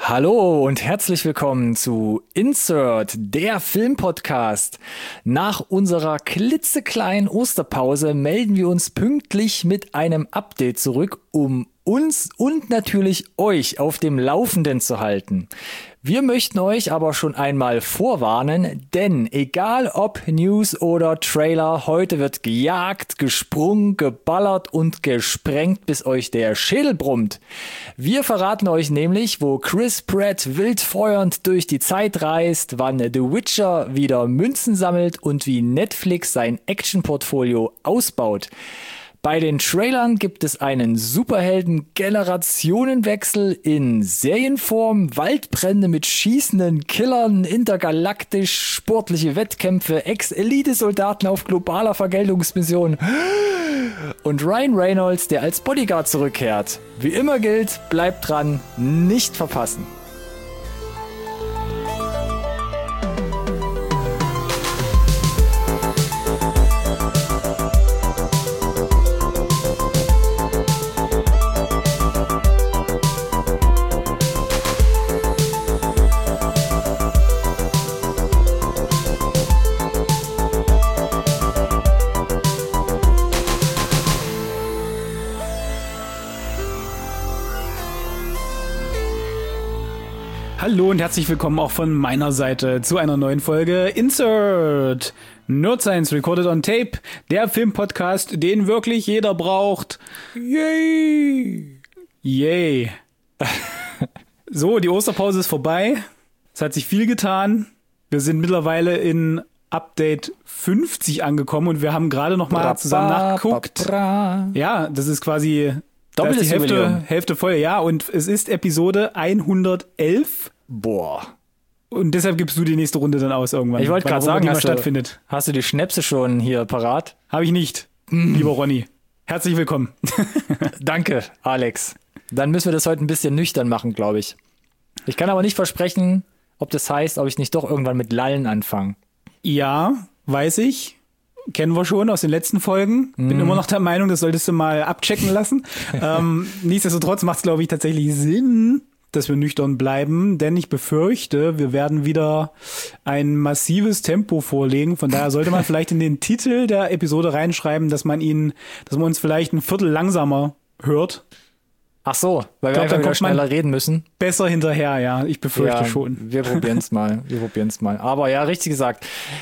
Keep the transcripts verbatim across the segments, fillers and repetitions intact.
Hallo und herzlich willkommen zu Insert, der Filmpodcast. Nach unserer klitzekleinen Osterpause melden wir uns pünktlich mit einem Update zurück, um uns und natürlich euch auf dem Laufenden zu halten. Wir möchten euch aber schon einmal vorwarnen, denn egal ob News oder Trailer, heute wird gejagt, gesprungen, geballert und gesprengt, bis euch der Schädel brummt. Wir verraten euch nämlich, wo Chris Pratt wildfeuernd durch die Zeit reist, wann The Witcher wieder Münzen sammelt und wie Netflix sein Action-Portfolio ausbaut. Bei den Trailern gibt es einen Superhelden-Generationenwechsel in Serienform, Waldbrände mit schießenden Killern, intergalaktisch sportliche Wettkämpfe, Ex-Elite-Soldaten auf globaler Vergeltungsmission und Ryan Reynolds, der als Bodyguard zurückkehrt. Wie immer gilt, bleibt dran, nicht verpassen. Hallo und herzlich willkommen auch von meiner Seite zu einer neuen Folge Insert Nerd Science Recorded on Tape, der Filmpodcast, den wirklich jeder braucht. Yay! Yay! So, die Osterpause ist vorbei. Es hat sich viel getan. Wir sind mittlerweile in Update fünfzig angekommen und wir haben gerade noch mal zusammen nachgeguckt. Ja, das ist quasi doppeltes die Hälfte, Jubiläum. Hälfte voll, ja. Und es ist Episode hundertelf. Boah. Und deshalb gibst du die nächste Runde dann aus irgendwann. Ich wollte gerade sagen, die hast du, stattfindet. hast du die Schnäpse schon hier parat? Habe ich nicht, mm. lieber Ronny. Herzlich willkommen. Danke, Alex. Dann müssen wir das heute ein bisschen nüchtern machen, glaube ich. Ich kann aber nicht versprechen, ob das heißt, ob ich nicht doch irgendwann mit Lallen anfange. Ja, weiß ich. Kennen wir schon aus den letzten Folgen. Bin mm. immer noch der Meinung, das solltest du mal abchecken lassen. ähm, nichtsdestotrotz macht es, glaube ich, tatsächlich Sinn, dass wir nüchtern bleiben, denn ich befürchte, wir werden wieder ein massives Tempo vorlegen. Von daher sollte man vielleicht in den Titel der Episode reinschreiben, dass man ihn, dass man uns vielleicht ein Viertel langsamer hört. Ach so, weil wir glaub, einfach wieder schneller reden müssen. Besser hinterher, ja. Ich befürchte ja, schon. Wir probieren es mal. Wir probieren es mal. Aber ja, richtig gesagt.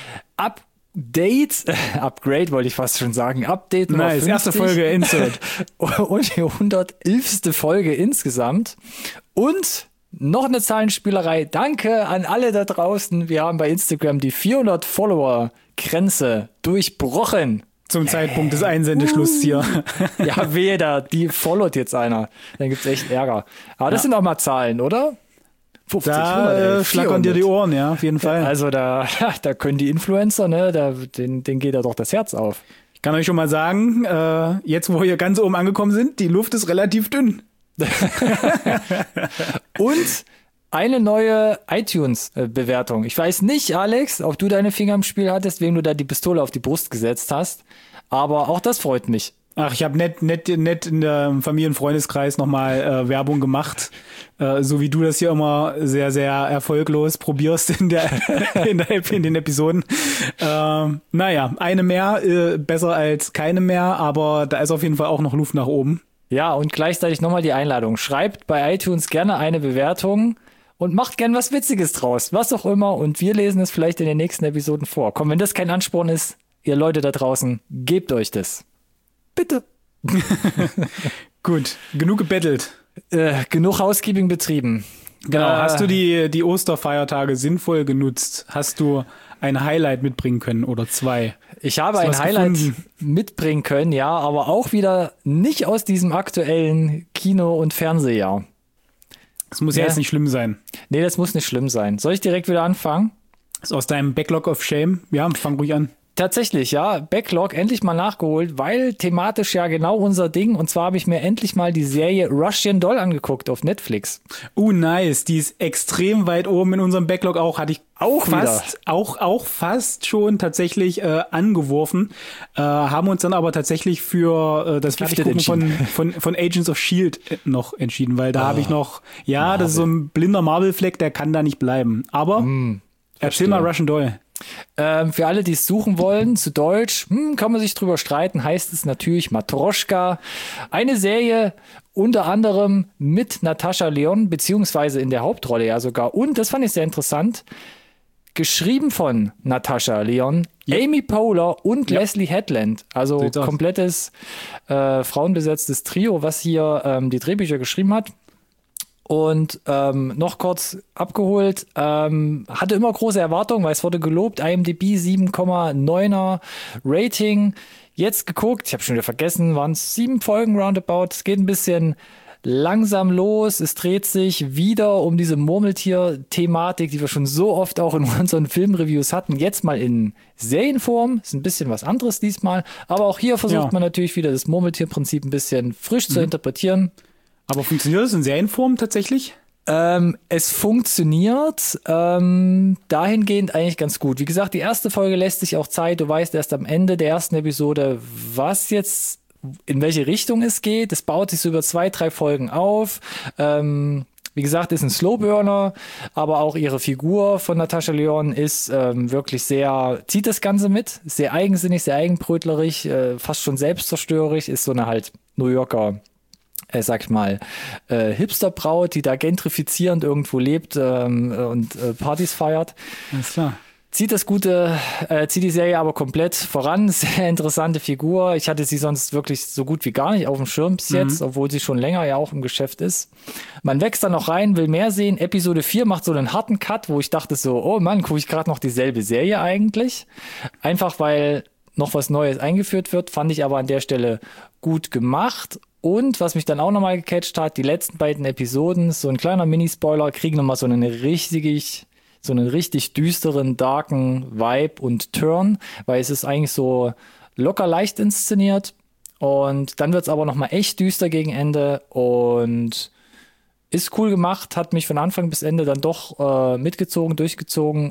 Update, Upgrade wollte ich fast schon sagen. Update Nummer nice, fünfzig. Erste Folge Insert. Und die hundertelfste Folge insgesamt. Und noch eine Zahlenspielerei. Danke an alle da draußen. Wir haben bei Instagram die vierhundert Follower-Grenze durchbrochen. Zum Zeitpunkt des Einsendeschlusses hier. Ja, wehe da, die followt jetzt einer. Dann gibt's echt Ärger. Aber das ja. sind auch mal Zahlen, oder? fünfzig, da äh, schlackern dir die Ohren, ja, auf jeden Fall. Also da, da können die Influencer, ne, da, denen, denen geht da doch das Herz auf. Ich kann euch schon mal sagen, äh, jetzt wo wir ganz oben angekommen sind, die Luft ist relativ dünn. Und eine neue iTunes-Bewertung. Ich weiß nicht, Alex, ob du deine Finger im Spiel hattest, wem du da die Pistole auf die Brust gesetzt hast. Aber auch das freut mich. Ach, ich habe nett, nett, nett in der Familien-Freundeskreis nochmal äh, Werbung gemacht, äh, so wie du das hier immer sehr, sehr erfolglos probierst in der in, der, in den Episoden. Äh, naja, eine mehr, äh, besser als keine mehr, aber da ist auf jeden Fall auch noch Luft nach oben. Ja, und gleichzeitig nochmal die Einladung. Schreibt bei iTunes gerne eine Bewertung und macht gern was Witziges draus, was auch immer. Und wir lesen es vielleicht in den nächsten Episoden vor. Komm, wenn das kein Ansporn ist, ihr Leute da draußen, gebt euch das. Bitte. Gut, genug gebettelt. Äh, genug Housekeeping betrieben. Genau, äh, hast du die, die Osterfeiertage sinnvoll genutzt? Hast du ein Highlight mitbringen können oder zwei? Ich habe ein Highlight gefunden? mitbringen können, ja, aber auch wieder nicht aus diesem aktuellen Kino- und Fernsehjahr. Das muss ja, ja jetzt nicht schlimm sein. Nee, das muss nicht schlimm sein. Soll ich direkt wieder anfangen? Das ist aus deinem Backlog of Shame. Ja, fang ruhig an. Tatsächlich, ja. Backlog endlich mal nachgeholt, weil thematisch ja genau unser Ding. Und zwar habe ich mir endlich mal die Serie Russian Doll angeguckt auf Netflix. Uh, nice. Die ist extrem weit oben in unserem Backlog auch. Hatte ich auch fast, auch, auch fast schon tatsächlich äh, angeworfen. Äh, haben uns dann aber tatsächlich für äh, das Fertiggucken von, von, von Agents of S H I E L D noch entschieden, weil da oh, habe ich noch, ja, Marvel. Das ist so ein blinder Marvel-Fleck, der kann da nicht bleiben. Aber mm, erzähl mal Russian Doll. Ähm, für alle, die es suchen wollen, zu Deutsch, hm, kann man sich drüber streiten, heißt es natürlich Matroschka. Eine Serie unter anderem mit Natascha Lyonne, beziehungsweise in der Hauptrolle ja sogar. Und, das fand ich sehr interessant, geschrieben von Natascha Lyonne, ja. Amy Poehler und ja. Leslie Headland. Also Sieht's komplettes äh, frauenbesetztes Trio, was hier ähm, die Drehbücher geschrieben hat. Und ähm, noch kurz abgeholt, ähm, hatte immer große Erwartungen, weil es wurde gelobt, I M D B sieben Komma neuner Rating. Jetzt geguckt, ich habe schon wieder vergessen, waren es sieben Folgen roundabout. Es geht ein bisschen langsam los. Es dreht sich wieder um diese Murmeltier-Thematik, die wir schon so oft auch in unseren Filmreviews hatten. Jetzt mal in Serienform. Ist ein bisschen was anderes diesmal. Aber auch hier versucht ja. man natürlich wieder das Murmeltier-Prinzip ein bisschen frisch mhm. zu interpretieren. Aber funktioniert das in Serienform tatsächlich? Ähm, es funktioniert ähm, dahingehend eigentlich ganz gut. Wie gesagt, die erste Folge lässt sich auch Zeit. Du weißt erst am Ende der ersten Episode, was jetzt, in welche Richtung es geht. Es baut sich so über zwei, drei Folgen auf. Ähm, wie gesagt, ist ein Slowburner, aber auch ihre Figur von Natascha Lyonne ist ähm, wirklich sehr, zieht das Ganze mit, sehr eigensinnig, sehr eigenbrötlerisch, äh, fast schon selbstzerstörerisch, ist so eine halt New Yorker Äh, sag ich mal, äh, Hipsterbraut, die da gentrifizierend irgendwo lebt ähm, und äh, Partys feiert. Alles klar. Zieht das Gute, äh, zieht die Serie aber komplett voran. Sehr interessante Figur. Ich hatte sie sonst wirklich so gut wie gar nicht auf dem Schirm bis jetzt, mhm. obwohl sie schon länger ja auch im Geschäft ist. Man wächst da noch rein, will mehr sehen. Episode vier macht so einen harten Cut, wo ich dachte so, oh Mann, gucke ich gerade noch dieselbe Serie eigentlich. Einfach weil noch was Neues eingeführt wird, fand ich aber an der Stelle gut gemacht. Und was mich dann auch nochmal gecatcht hat, die letzten beiden Episoden, so ein kleiner Mini-Spoiler, kriegen nochmal so einen richtig, so einen richtig düsteren, darken Vibe und Turn, weil es ist eigentlich so locker leicht inszeniert. Und dann wird es aber nochmal echt düster gegen Ende und ist cool gemacht, hat mich von Anfang bis Ende dann doch äh, mitgezogen, durchgezogen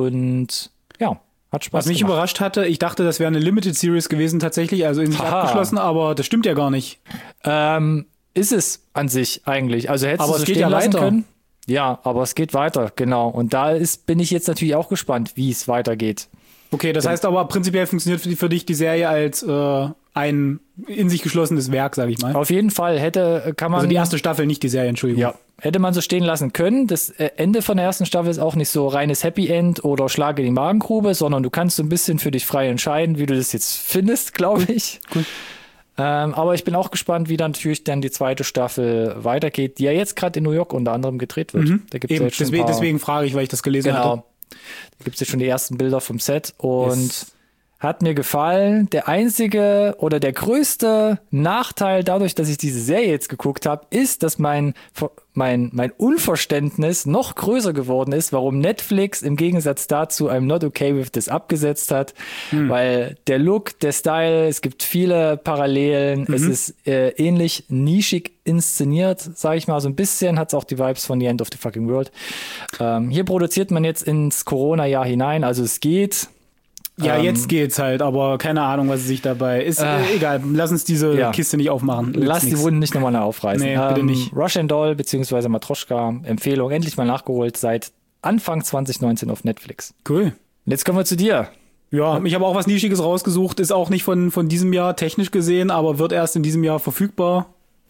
und ja. Hat Spaß Was mich gemacht. überrascht hatte, ich dachte, das wäre eine Limited Series gewesen tatsächlich, also in sich Aha. abgeschlossen, aber das stimmt ja gar nicht. Ähm, ist es an sich eigentlich. Also hättest aber du es es geht stehen ja lassen weiter. können. Ja, aber es geht weiter, genau. Und da ist, bin ich jetzt natürlich auch gespannt, wie es weitergeht. Okay, das heißt aber prinzipiell funktioniert für, die, für dich die Serie als äh, ein in sich geschlossenes Werk, sage ich mal. Auf jeden Fall hätte, kann man... Also die erste Staffel, nicht die Serie, Entschuldigung. Ja, hätte man so stehen lassen können. Das Ende von der ersten Staffel ist auch nicht so reines Happy End oder Schlag in die Magengrube, sondern du kannst so ein bisschen für dich frei entscheiden, wie du das jetzt findest, glaube ich. Cool. Ähm, aber ich bin auch gespannt, wie dann natürlich dann die zweite Staffel weitergeht, die ja jetzt gerade in New York unter anderem gedreht wird. Mhm. Da gibt's Eben, ja jetzt schon deswegen, ein paar, deswegen frage ich, weil ich das gelesen genau, hatte. Da gibt es jetzt schon die ersten Bilder vom Set und yes. Hat mir gefallen. Der einzige oder der größte Nachteil dadurch, dass ich diese Serie jetzt geguckt habe, ist, dass mein, mein, mein Unverständnis noch größer geworden ist, warum Netflix im Gegensatz dazu I'm Not Okay With This abgesetzt hat. Hm. Weil der Look, der Style, es gibt viele Parallelen. Mhm. Es ist äh, ähnlich nischig inszeniert, sage ich mal. So ein bisschen hat es auch die Vibes von The End of the Fucking World. Ähm, hier produziert man jetzt ins Corona-Jahr hinein. Also es geht... Ja, jetzt geht's halt, aber keine Ahnung, was sich dabei ist. Äh, egal, lass uns diese ja. Kiste nicht aufmachen. Lass die Wunden nicht nochmal aufreißen. Nee, bitte ähm, nicht. Russian Doll bzw. Matroschka, Empfehlung, endlich mal nachgeholt, seit Anfang zwanzig neunzehn auf Netflix. Cool. Und jetzt kommen wir zu dir. Ja, ich habe auch was Nischiges rausgesucht, ist auch nicht von, von diesem Jahr technisch gesehen, aber wird erst in diesem Jahr verfügbar äh,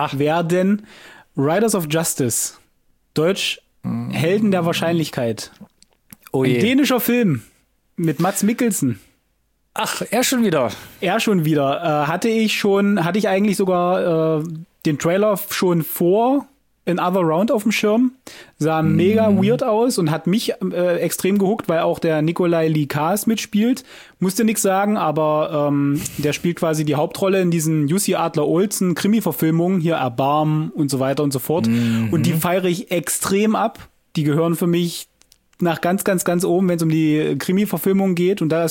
werden. Riders of Justice. Deutsch, mm. Helden der Wahrscheinlichkeit. Oh je. Ein dänischer Film. Mit Mads Mikkelsen. Ach, er schon wieder. Er schon wieder. Äh, hatte ich schon, hatte ich eigentlich sogar äh, den Trailer schon vor Another Round auf dem Schirm. Sah mm. mega weird aus und hat mich äh, extrem gehuckt, weil auch der Nikolai Lee Kaas mitspielt. Musste nix sagen, aber ähm, der spielt quasi die Hauptrolle in diesen Jussi Adler-Olsen Krimi-Verfilmungen, hier Erbarmen und so weiter und so fort. Mm-hmm. Und die feiere ich extrem ab. Die gehören für mich nach ganz, ganz, ganz oben, wenn es um die Krimi-Verfilmung geht. Und da ist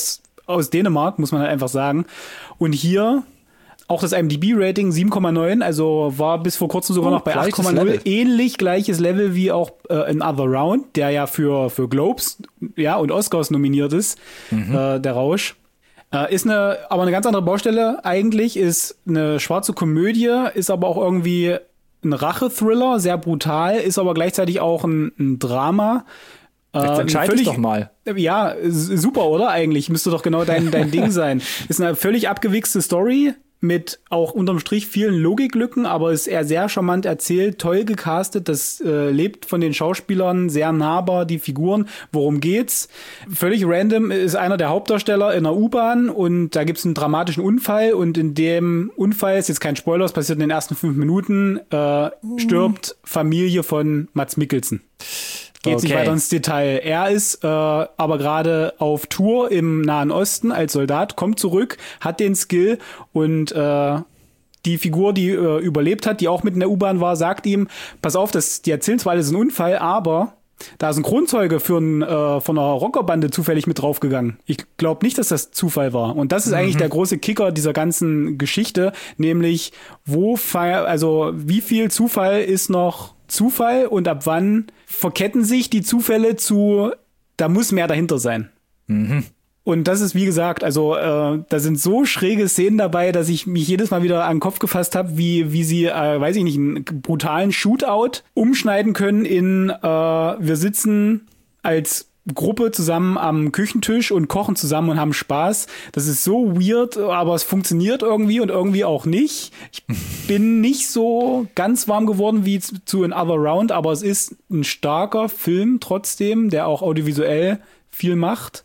aus Dänemark, muss man halt einfach sagen. Und hier auch das I M D B-Rating sieben Komma neun, also war bis vor kurzem sogar oh, noch bei acht Komma null. Ähnlich gleiches Level wie auch äh, in Other Round, der ja für, für Globes ja, und Oscars nominiert ist, mhm. äh, der Rausch. Äh, ist eine, aber eine ganz andere Baustelle eigentlich, ist eine schwarze Komödie, ist aber auch irgendwie ein Rache-Thriller, sehr brutal, ist aber gleichzeitig auch ein, ein Drama. Jetzt entscheide ich doch mal. Ja, super, oder? Eigentlich müsste doch genau dein, dein Ding sein. Ist eine völlig abgewichste Story mit auch unterm Strich vielen Logiklücken, aber ist eher sehr charmant erzählt, toll gecastet, das äh, lebt von den Schauspielern, sehr nahbar, die Figuren. Worum geht's? Völlig random ist einer der Hauptdarsteller in einer U-Bahn und da gibt's einen dramatischen Unfall und in dem Unfall, ist jetzt kein Spoiler, es passiert in den ersten fünf Minuten, äh, stirbt Familie von Mads Mikkelsen. Geht okay. Nicht weiter ins Detail. Er ist äh, aber gerade auf Tour im Nahen Osten als Soldat, kommt zurück, hat den Skill und äh, die Figur, die äh, überlebt hat, die auch mit in der U-Bahn war, sagt ihm, pass auf, das, die erzählen zwar alles ein Unfall, aber da ist ein Kronzeuge für ein, äh, von einer Rockerbande zufällig mit draufgegangen. Ich glaube nicht, dass das Zufall war. Und das ist mhm. eigentlich der große Kicker dieser ganzen Geschichte, nämlich wo, fe- also wie viel Zufall ist noch Zufall und ab wann verketten sich die Zufälle zu, da muss mehr dahinter sein. Mhm. Und das ist, wie gesagt, also äh, da sind so schräge Szenen dabei, dass ich mich jedes Mal wieder an den Kopf gefasst habe, wie wie sie, äh, weiß ich nicht, einen brutalen Shootout umschneiden können in, äh, wir sitzen als Gruppe zusammen am Küchentisch und kochen zusammen und haben Spaß. Das ist so weird, aber es funktioniert irgendwie und irgendwie auch nicht. Ich bin nicht so ganz warm geworden wie zu In Other Round, aber es ist ein starker Film trotzdem, der auch audiovisuell viel macht.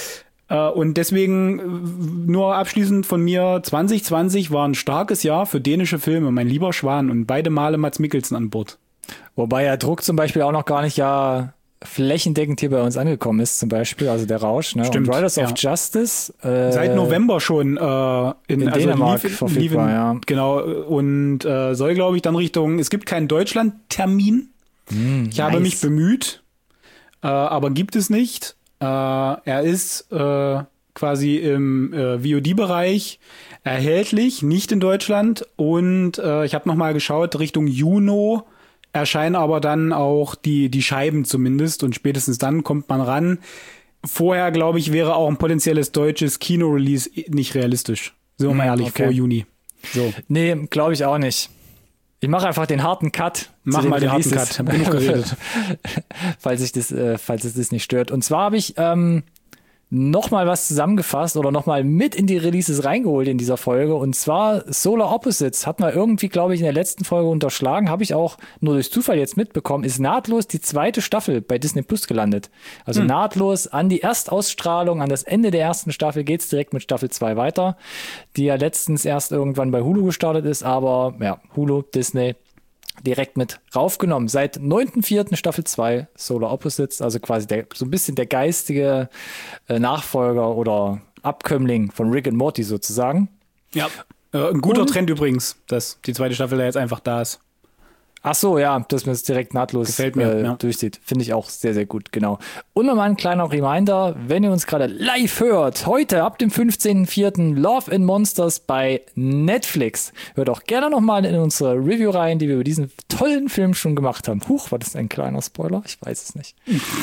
Und deswegen nur abschließend von mir, zwanzig zwanzig war ein starkes Jahr für dänische Filme, mein lieber Schwan, und beide Male Mads Mikkelsen an Bord. Wobei ja Druck zum Beispiel auch noch gar nicht ja flächendeckend hier bei uns angekommen ist, zum Beispiel, also der Rausch, ne? Stimmt, und Riders ja. of Justice. Äh, Seit November schon äh, in, in also Dänemark lief, verfügbar, lief in, ja. Genau, und äh, soll, glaube ich, dann Richtung, es gibt keinen Deutschland-Termin. Mm, ich nice. habe mich bemüht, äh, aber gibt es nicht. Äh, er ist äh, quasi im äh, V O D-Bereich erhältlich, nicht in Deutschland, und äh, ich habe nochmal geschaut, Richtung Juni erscheinen aber dann auch die, die Scheiben zumindest, und spätestens dann kommt man ran. Vorher, glaube ich, wäre auch ein potenzielles deutsches Kino-Release nicht realistisch. Sind wir mal ehrlich, okay. Vor Juni. So. Nee, glaube ich auch nicht. Ich mache einfach den harten Cut. Mach mal den harten Cut, hab genug geredet. falls, ich das, äh, falls es das nicht stört. Und zwar habe ich ähm, noch mal was zusammengefasst oder noch mal mit in die Releases reingeholt in dieser Folge, und zwar Solar Opposites. Hat man irgendwie, glaube ich, in der letzten Folge unterschlagen, habe ich auch nur durch Zufall jetzt mitbekommen, ist nahtlos die zweite Staffel bei Disney Plus gelandet. Also hm. nahtlos an die Erstausstrahlung, an das Ende der ersten Staffel geht's direkt mit Staffel zwei weiter, die ja letztens erst irgendwann bei Hulu gestartet ist, aber ja, Hulu, Disney, direkt mit raufgenommen. Seit neunten vierten Staffel zwei Solar Opposites, also quasi der, so ein bisschen der geistige äh, Nachfolger oder Abkömmling von Rick and Morty sozusagen. Ja, äh, ein guter Und, Trend übrigens, dass die zweite Staffel da jetzt einfach da ist. Ach so, ja, dass man es direkt nahtlos Gefällt mir, äh, ja. durchsieht. Finde ich auch sehr, sehr gut, genau. Und nochmal ein kleiner Reminder, wenn ihr uns gerade live hört, heute ab dem fünfzehnten vierten Love and Monsters bei Netflix. Hört auch gerne nochmal in unsere Review rein, die wir über diesen tollen Film schon gemacht haben. Huch, war das ein kleiner Spoiler? Ich weiß es nicht.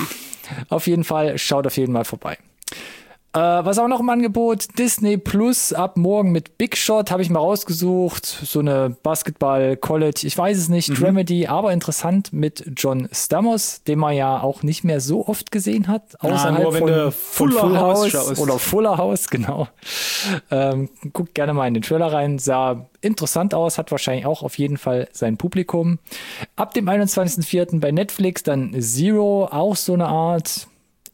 Auf jeden Fall, schaut auf jeden Fall vorbei. Äh, was auch noch im Angebot, Disney Plus ab morgen mit Big Shot, habe ich mal rausgesucht, so eine Basketball-College, ich weiß es nicht, mhm. Dramedy, aber interessant mit John Stamos, den man ja auch nicht mehr so oft gesehen hat, außerhalb ah, nur wenn von, du von Full House, House oder Fuller House, genau. Ähm, guckt gerne mal in den Trailer rein, sah interessant aus, hat wahrscheinlich auch auf jeden Fall sein Publikum. Ab dem einundzwanzigsten vierten bei Netflix dann Zero, auch so eine Art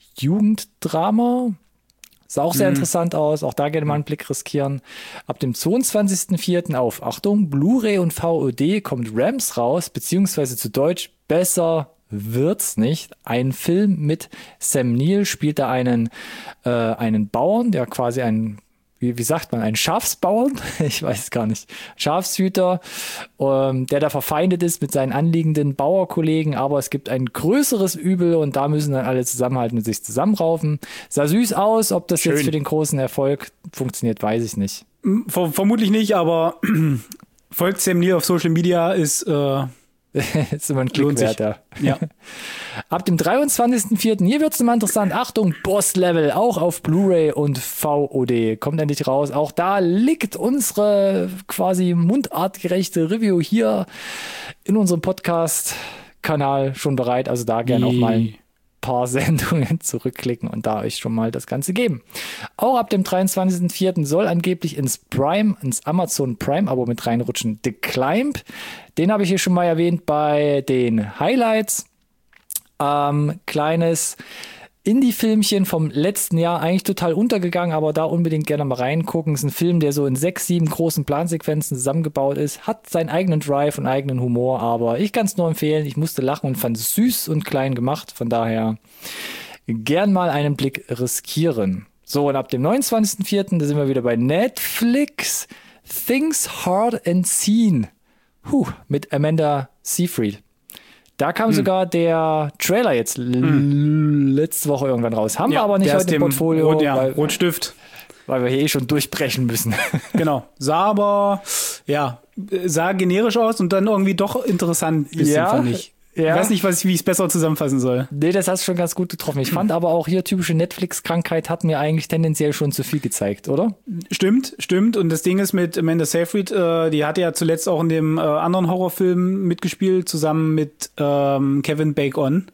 Jugenddrama. Sah auch sehr mhm. interessant aus, auch da gerne mal einen Blick riskieren. Ab dem zweiundzwanzigsten vierten auf, Achtung, Blu-ray und V O D kommt Rams raus, beziehungsweise zu Deutsch, besser wird's nicht. Ein Film mit Sam Neill, spielt da einen, äh, einen Bauern, der quasi ein wie, wie sagt man, einen Schafsbauern, ich weiß es gar nicht, Schafshüter, ähm, der da verfeindet ist mit seinen anliegenden Bauerkollegen, aber es gibt ein größeres Übel und da müssen dann alle zusammenhalten und sich zusammenraufen. Sah süß aus, ob das Schön. jetzt für den großen Erfolg funktioniert, weiß ich nicht. Ver- vermutlich nicht, aber folgt Sam Neill auf Social Media ist äh, ist immer ein lohnt Klick sich. wert, ja. Ja. Ab dem dreiundzwanzigsten vierten Hier wird's nochmal interessant. Achtung, Boss-Level, auch auf Blu-ray und V O D. Kommt endlich raus. Auch da liegt unsere quasi mundartgerechte Review hier in unserem Podcast-Kanal schon bereit. Also da gerne auch mal ein paar Sendungen zurückklicken und da euch schon mal das Ganze geben. Auch ab dem dreiundzwanzigsten vierten soll angeblich ins Prime, ins Amazon Prime-Abo mit reinrutschen, The Climb. Den habe ich hier schon mal erwähnt bei den Highlights. Ähm, kleines Indie-Filmchen vom letzten Jahr, eigentlich total untergegangen, aber da unbedingt gerne mal reingucken. Es ist ein Film, der so in sechs, sieben großen Plansequenzen zusammengebaut ist, hat seinen eigenen Drive und eigenen Humor, aber ich kann es nur empfehlen. Ich musste lachen und fand es süß und klein gemacht, von daher gern mal einen Blick riskieren. So, und ab dem neunundzwanzigsten vierten, da sind wir wieder bei Netflix, Things Hard and Seen, Puh, mit Amanda Seyfried. Da kam hm. sogar der Trailer jetzt hm. letzte Woche irgendwann raus. Haben ja, wir aber nicht der heute im Portfolio, Rot, ja, weil, Rotstift. weil wir hier eh schon durchbrechen müssen. Genau. Sah aber, ja, sah generisch aus und dann irgendwie doch interessant bisschen, ja, fand ich. Ja. Ich weiß nicht, was ich, wie ich es besser zusammenfassen soll. Nee, das hast du schon ganz gut getroffen. Ich fand aber auch hier typische Netflix-Krankheit hat mir eigentlich tendenziell schon zu viel gezeigt, oder? Stimmt, stimmt. Und das Ding ist mit Amanda Seyfried, äh, die hatte ja zuletzt auch in dem äh, anderen Horrorfilm mitgespielt, zusammen mit ähm, Kevin Bacon.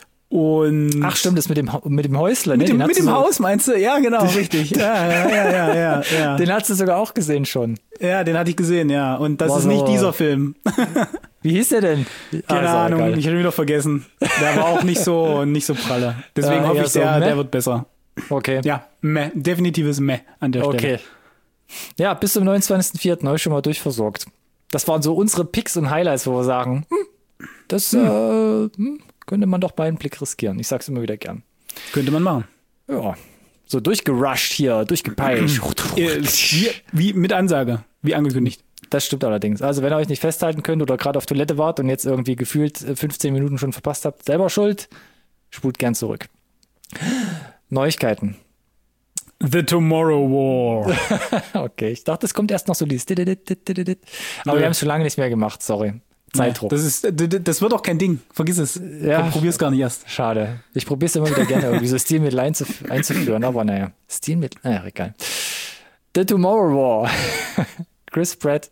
Und Ach stimmt, das mit dem, mit dem Häusler, mit ne? dem, Den mit dem so Haus meinst du? Ja, genau, richtig. Ja, ja, ja, ja, ja, ja. Den hast du sogar auch gesehen schon. Ja, den hatte ich gesehen, ja. Und das War ist so nicht dieser Film. Wie hieß der denn? Keine ah, Ahnung, geil. ich hätte ihn wieder vergessen. Der war auch nicht so nicht so pralle. Deswegen Ja, hoffe eher ich sehr, so, der wird besser. Okay. Ja, meh, definitives Meh an der Stelle. Okay. Ja, bis zum neunundzwanzigsten vierten habe ich schon mal durchversorgt. Das waren so unsere Picks und Highlights, wo wir sagen, hm, das hm. Äh, hm, könnte man doch mal einen Blick riskieren. Ich sag's immer wieder gern. Könnte man machen. Ja. So durchgerusht hier, durchgepeitscht. äh, wie, wie mit Ansage, wie angekündigt. Das stimmt allerdings. Also wenn ihr euch nicht festhalten könnt oder gerade auf Toilette wart und jetzt irgendwie gefühlt fünfzehn Minuten schon verpasst habt, selber schuld, spult gern zurück. Neuigkeiten. The Tomorrow War. Okay, ich dachte, es kommt erst noch so dieses Aber Nö. wir haben es schon lange nicht mehr gemacht, sorry. Zeitdruck. Das, ist, das wird auch kein Ding. Vergiss es. Ja. Probier's gar nicht erst. Schade. Ich probiere es immer wieder gerne, irgendwie so Stilmittel einzuf- einzuführen, aber naja, Stilmittel, naja, egal. The Tomorrow War. Chris Pratt.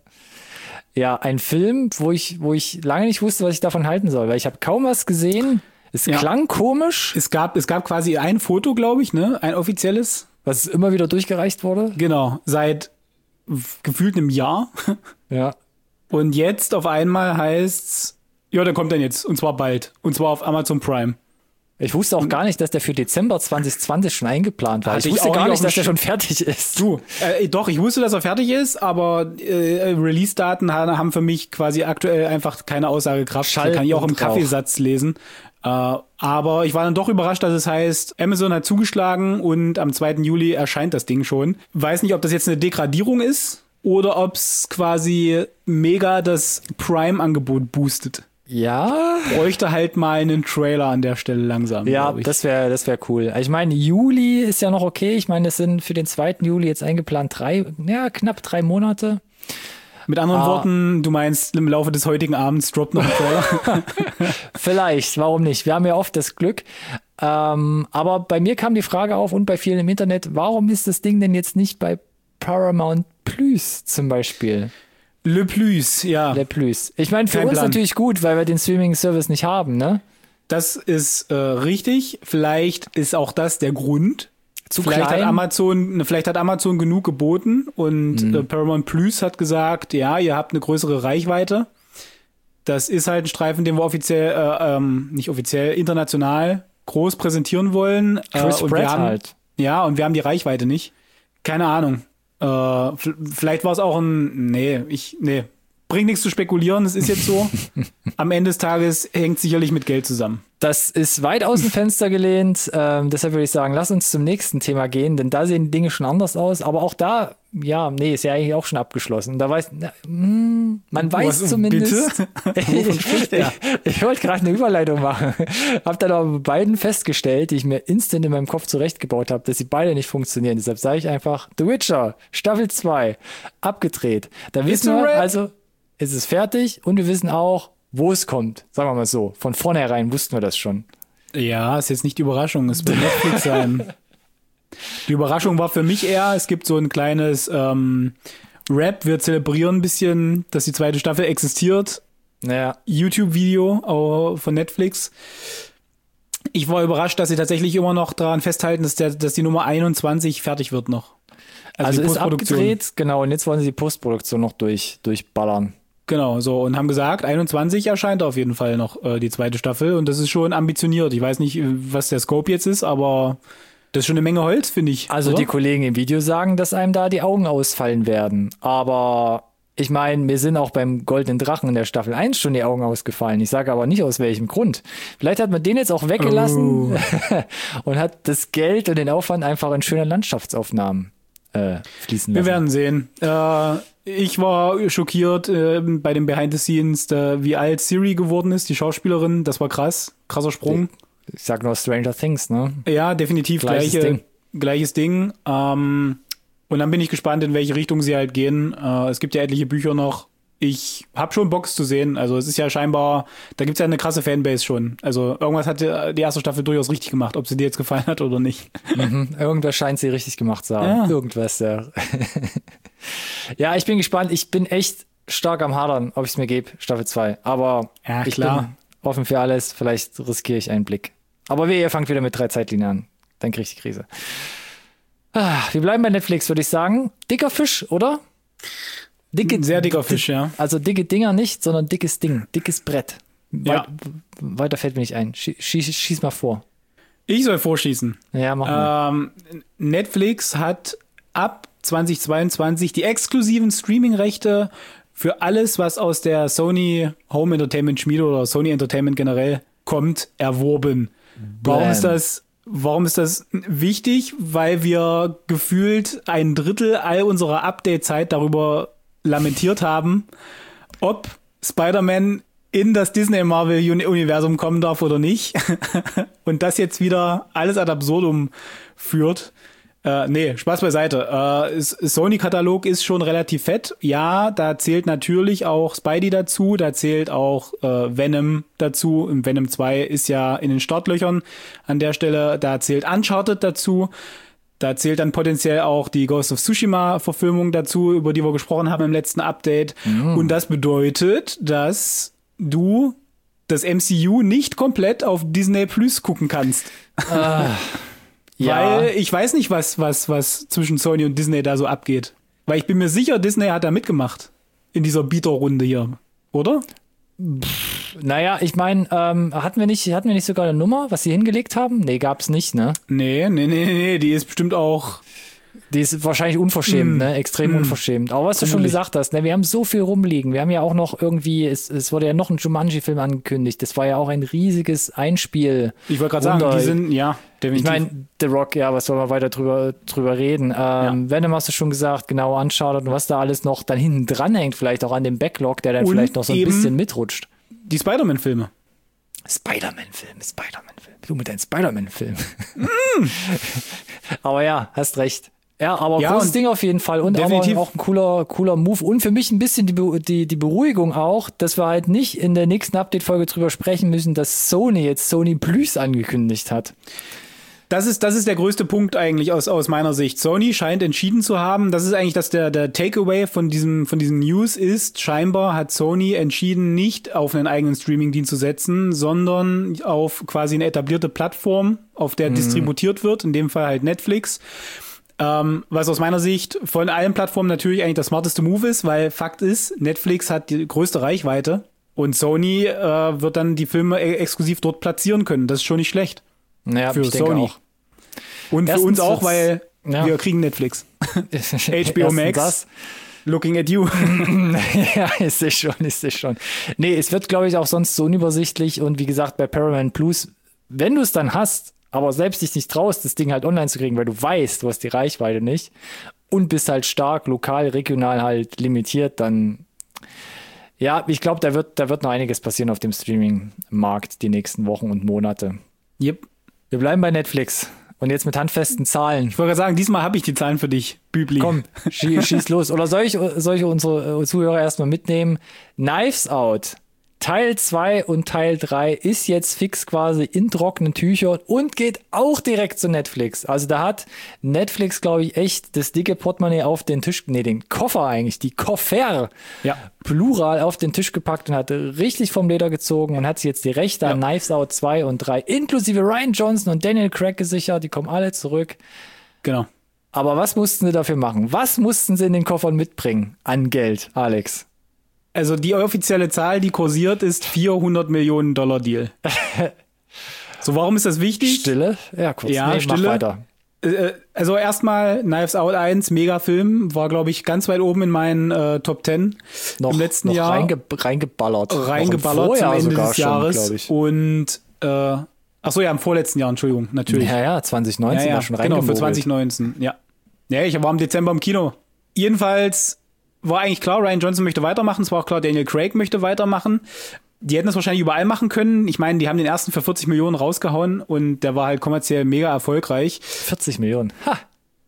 Ja, ein Film, wo ich, wo ich lange nicht wusste, was ich davon halten soll, weil ich habe kaum was gesehen. Es Ja. klang komisch, Es gab, es gab quasi ein Foto, glaube ich, ne? Ein offizielles. was immer wieder durchgereicht wurde. Genau. Seit f- gefühlt einem Jahr. Ja. Und jetzt auf einmal heißt's, ja, der kommt dann jetzt. Und zwar bald. Und zwar auf Amazon Prime. Ich wusste auch gar nicht, dass der für Dezember zwanzig zwanzig schon eingeplant war. Hatte Ich ich wusste auch gar nicht nicht, auf dem dass der Schirm. schon fertig ist. Du, äh, doch, ich wusste, dass er fertig ist, aber äh, Release-Daten ha- haben für mich quasi aktuell einfach keine Aussagekraft. Schall Kann ich auch und im Rauch. Kaffeesatz lesen. Äh, aber ich war dann doch überrascht, dass es heißt, Amazon hat zugeschlagen und am zweiten Juli erscheint das Ding schon. Weiß nicht, ob das jetzt eine Degradierung ist oder ob es quasi mega das Prime-Angebot boostet. Ja, Bräuchte halt mal einen Trailer an der Stelle langsam. ja, glaub ich. das wäre das wär cool. Ich meine, Juli ist ja noch okay. Ich meine, es sind für den zweiten Juli jetzt eingeplant drei, ja, knapp drei Monate. Mit anderen Ah. Worten, du meinst, im Laufe des heutigen Abends droppt noch ein Trailer? Vielleicht, warum nicht? Wir haben ja oft das Glück. Ähm, aber bei mir kam die Frage auf und bei vielen im Internet, warum ist das Ding denn jetzt nicht bei Paramount Plus zum Beispiel? Le Plus, ja. Le Plus. Ich meine, für Kein uns Plan. natürlich gut, weil wir den Streaming-Service nicht haben, ne? Das ist äh, richtig. Vielleicht ist auch das der Grund. Zu vielleicht klein. hat Amazon, vielleicht hat Amazon genug geboten und Mhm. äh, Paramount Plus hat gesagt, ja, ihr habt eine größere Reichweite. Das ist halt ein Streifen, den wir offiziell, äh, ähm, nicht offiziell, international groß präsentieren wollen. Chris äh, und Pratt wir haben, halt. Ja, und wir haben die Reichweite nicht. Keine Ahnung. Äh, f- vielleicht war es auch ein, nee, ich, nee. Bringt nichts zu spekulieren, es ist jetzt so. Am Ende des Tages hängt sicherlich mit Geld zusammen. Das ist weit aus dem Fenster gelehnt. Ähm, deshalb würde ich sagen, lass uns zum nächsten Thema gehen, denn da sehen die Dinge schon anders aus. Aber auch da, ja, nee, ist ja eigentlich auch schon abgeschlossen. Da weiß, na, mh, man weiß Was, zumindest. Wovon spricht er? ich ich wollte gerade eine Überleitung machen. Hab dann aber bei beiden festgestellt, die ich mir instant in meinem Kopf zurechtgebaut habe, dass sie beide nicht funktionieren. Deshalb sage ich einfach, The Witcher, Staffel zwei, abgedreht. Da wissen wir, also, ist es fertig und wir wissen auch, wo es kommt, sagen wir mal so. Von vornherein wussten wir das schon. Ja, ist jetzt nicht die Überraschung, es wird Netflix sein. Die Überraschung war für mich eher, es gibt so ein kleines ähm, Rap, wir zelebrieren ein bisschen, dass die zweite Staffel existiert. Naja. YouTube-Video von Netflix. Ich war überrascht, dass sie tatsächlich immer noch daran festhalten, dass, der, dass die Nummer einundzwanzig fertig wird noch. Also, also ist abgedreht, genau, und jetzt wollen sie die Postproduktion noch durch, durchballern. Genau, so, und haben gesagt, einundzwanzig erscheint auf jeden Fall noch äh, die zweite Staffel und das ist schon ambitioniert. Ich weiß nicht, was der Scope jetzt ist, aber das ist schon eine Menge Holz, finde ich. Also oder? Die Kollegen im Video sagen, dass einem da die Augen ausfallen werden, aber ich meine, mir sind auch beim Goldenen Drachen in der Staffel eins schon die Augen ausgefallen. Ich sage aber nicht, aus welchem Grund. Vielleicht hat man den jetzt auch weggelassen oh. und hat das Geld und den Aufwand einfach in schöne Landschaftsaufnahmen äh, fließen lassen. Wir werden sehen. Äh, ich war schockiert äh, bei den Behind the Scenes, äh, wie alt Siri geworden ist, die Schauspielerin. Das war krass. Krasser Sprung. Ich sag nur Stranger Things, ne? Ja, definitiv. Gleiches gleiche, Ding. Gleiches Ding. Ähm, und dann bin ich gespannt, in welche Richtung sie halt gehen. Äh, es gibt ja etliche Bücher noch. Ich habe schon Bock zu sehen. Also es ist ja scheinbar, da gibt's ja eine krasse Fanbase schon. Also irgendwas hat die, die erste Staffel durchaus richtig gemacht, ob sie dir jetzt gefallen hat oder nicht. Mhm, irgendwas scheint sie richtig gemacht zu haben. Ja. Irgendwas, ja. Ja, ich bin gespannt. Ich bin echt stark am Hadern, ob ich es mir gebe, Staffel zwei. Aber ja, ich klar. bin offen für alles. Vielleicht riskiere ich einen Blick. Aber wehe, ihr fangt wieder mit drei Zeitlinien an. Dann krieg ich die Krise. Ah, wir bleiben bei Netflix, würde ich sagen. Dicker Fisch, oder? Dicke, Sehr dicker Fisch, ja. Also dicke Dinger nicht, sondern dickes Ding, dickes Brett. We- Ja. Weiter fällt mir nicht ein. Schieß, schieß, schieß mal vor. Ich soll vorschießen. Ja, mach mal. Ähm, Netflix hat ab zweitausendzweiundzwanzig die exklusiven Streaming-Rechte für alles, was aus der Sony Home Entertainment Schmiede oder Sony Entertainment generell kommt, erworben. Warum Blam. ist das, warum ist das wichtig? Weil wir gefühlt ein Drittel all unserer Update-Zeit darüber lamentiert haben, ob Spider-Man in das Disney-Marvel-Universum kommen darf oder nicht. Und das jetzt wieder alles ad absurdum führt. Äh, nee, Spaß beiseite. Äh, Sony-Katalog ist schon relativ fett. Ja, da zählt natürlich auch Spidey dazu, da zählt auch äh, Venom dazu. Und Venom zwei ist ja in den Startlöchern an der Stelle. Da zählt Uncharted dazu. Da zählt dann potenziell auch die Ghost of Tsushima-Verfilmung dazu, über die wir gesprochen haben im letzten Update. Mhm. Und das bedeutet, dass du das M C U nicht komplett auf Disney Plus gucken kannst. Ah, ja. Weil ich weiß nicht, was, was, was zwischen Sony und Disney da so abgeht. Weil ich bin mir sicher, Disney hat da mitgemacht. In dieser Bieterrunde hier. Oder? Naja, ich meine, ähm, hatten wir nicht, hatten wir nicht sogar eine Nummer, was sie hingelegt haben? Nee, gab's nicht, ne? Nee, nee, nee, nee, die ist bestimmt auch. Die ist wahrscheinlich unverschämt, Mm. ne? Extrem Mm. unverschämt. Aber was du schon gesagt hast, ne? Wir haben so viel rumliegen. Wir haben ja auch noch irgendwie, es, es wurde ja noch ein Jumanji-Film angekündigt. Das war ja auch ein riesiges Einspiel. Ich wollte gerade sagen, die sind, ja, definitiv. Ich meine, The Rock, ja, was soll man weiter drüber, drüber reden? Ähm, ja. Venom hast du schon gesagt, genau, Uncharted und was da alles noch dann hinten dran hängt, vielleicht auch an dem Backlog, der dann und vielleicht noch so ein bisschen mitrutscht. Die Spider-Man-Filme. Spider-Man-Film, Spider-Man-Film. Du mit deinem Spider-Man-Film. Mm. Aber ja, hast recht. Ja, aber ja, großes Ding auf jeden Fall und definitiv. aber auch ein cooler, cooler Move und für mich ein bisschen die, Be- die, die Beruhigung auch, dass wir halt nicht in der nächsten Update-Folge drüber sprechen müssen, dass Sony jetzt Sony Plus angekündigt hat. Das ist, das ist der größte Punkt eigentlich aus, aus meiner Sicht. Sony scheint entschieden zu haben, das ist eigentlich das der, der Takeaway von diesem, von diesem News ist, scheinbar hat Sony entschieden, nicht auf einen eigenen Streaming-Dienst zu setzen, sondern auf quasi eine etablierte Plattform, auf der mhm. distributiert wird, in dem Fall halt Netflix. Ähm, was aus meiner Sicht von allen Plattformen natürlich eigentlich das smarteste Move ist, weil Fakt ist, Netflix hat die größte Reichweite und Sony äh, wird dann die Filme e- exklusiv dort platzieren können. Das ist schon nicht schlecht. Ja, für ich denke Sony. auch. Und Erstens für uns auch, weil ja. wir kriegen Netflix. H B O Max. Das. Looking at you. Ja, ist es schon, ist es schon. Nee, es wird, glaube ich, auch sonst so unübersichtlich und wie gesagt, bei Paramount Plus, wenn du es dann hast, aber selbst dich nicht traust, das Ding halt online zu kriegen, weil du weißt, du hast die Reichweite nicht und bist halt stark lokal, regional halt limitiert, dann ja, ich glaube, da wird, da wird noch einiges passieren auf dem Streaming-Markt die nächsten Wochen und Monate. Yep. Wir bleiben bei Netflix. Und jetzt mit handfesten Zahlen. Ich wollte gerade sagen, diesmal habe ich die Zahlen für dich, Bübli. Komm, schie schieß los. Oder soll ich, soll ich unsere Zuhörer erstmal mitnehmen? Knives Out, Teil zwei und Teil drei ist jetzt fix quasi in trockenen Tüchern und geht auch direkt zu Netflix. Also da hat Netflix, glaube ich, echt das dicke Portemonnaie auf den Tisch, nee, den Koffer eigentlich, die Koffer, ja. Plural auf den Tisch gepackt und hat richtig vom Leder gezogen und hat sich jetzt die Rechte ja. an Knives Out zwei und drei inklusive Rian Johnson und Daniel Craig gesichert. Die kommen alle zurück. Genau. Aber was mussten sie dafür machen? Was mussten sie in den Koffern mitbringen an Geld, Alex? Also die offizielle Zahl, die kursiert, ist vierhundert Millionen Dollar Deal. So, warum ist das wichtig? Stille? Ja, kurz. Ja, nee, Stille. Mach weiter. Also erstmal Knives Out eins, Megafilm, war glaube ich ganz weit oben in meinen äh, Top zehn noch, im letzten noch Jahr. Reinge reingeballert. Reingeballert zum Ende des Jahres. Schon, ich. Und, äh, ach so, ja, im vorletzten Jahr, Entschuldigung, natürlich. Ja, ja, zwanzig neunzehn ja, ja, war schon genau, reingemogelt. für zwanzig neunzehn, ja. Ja, ich war im Dezember im Kino. Jedenfalls war eigentlich klar, Rian Johnson möchte weitermachen, es war auch klar, Daniel Craig möchte weitermachen. Die hätten das wahrscheinlich überall machen können. Ich meine, die haben den ersten für vierzig Millionen rausgehauen und der war halt kommerziell mega erfolgreich. vierzig Millionen, ha!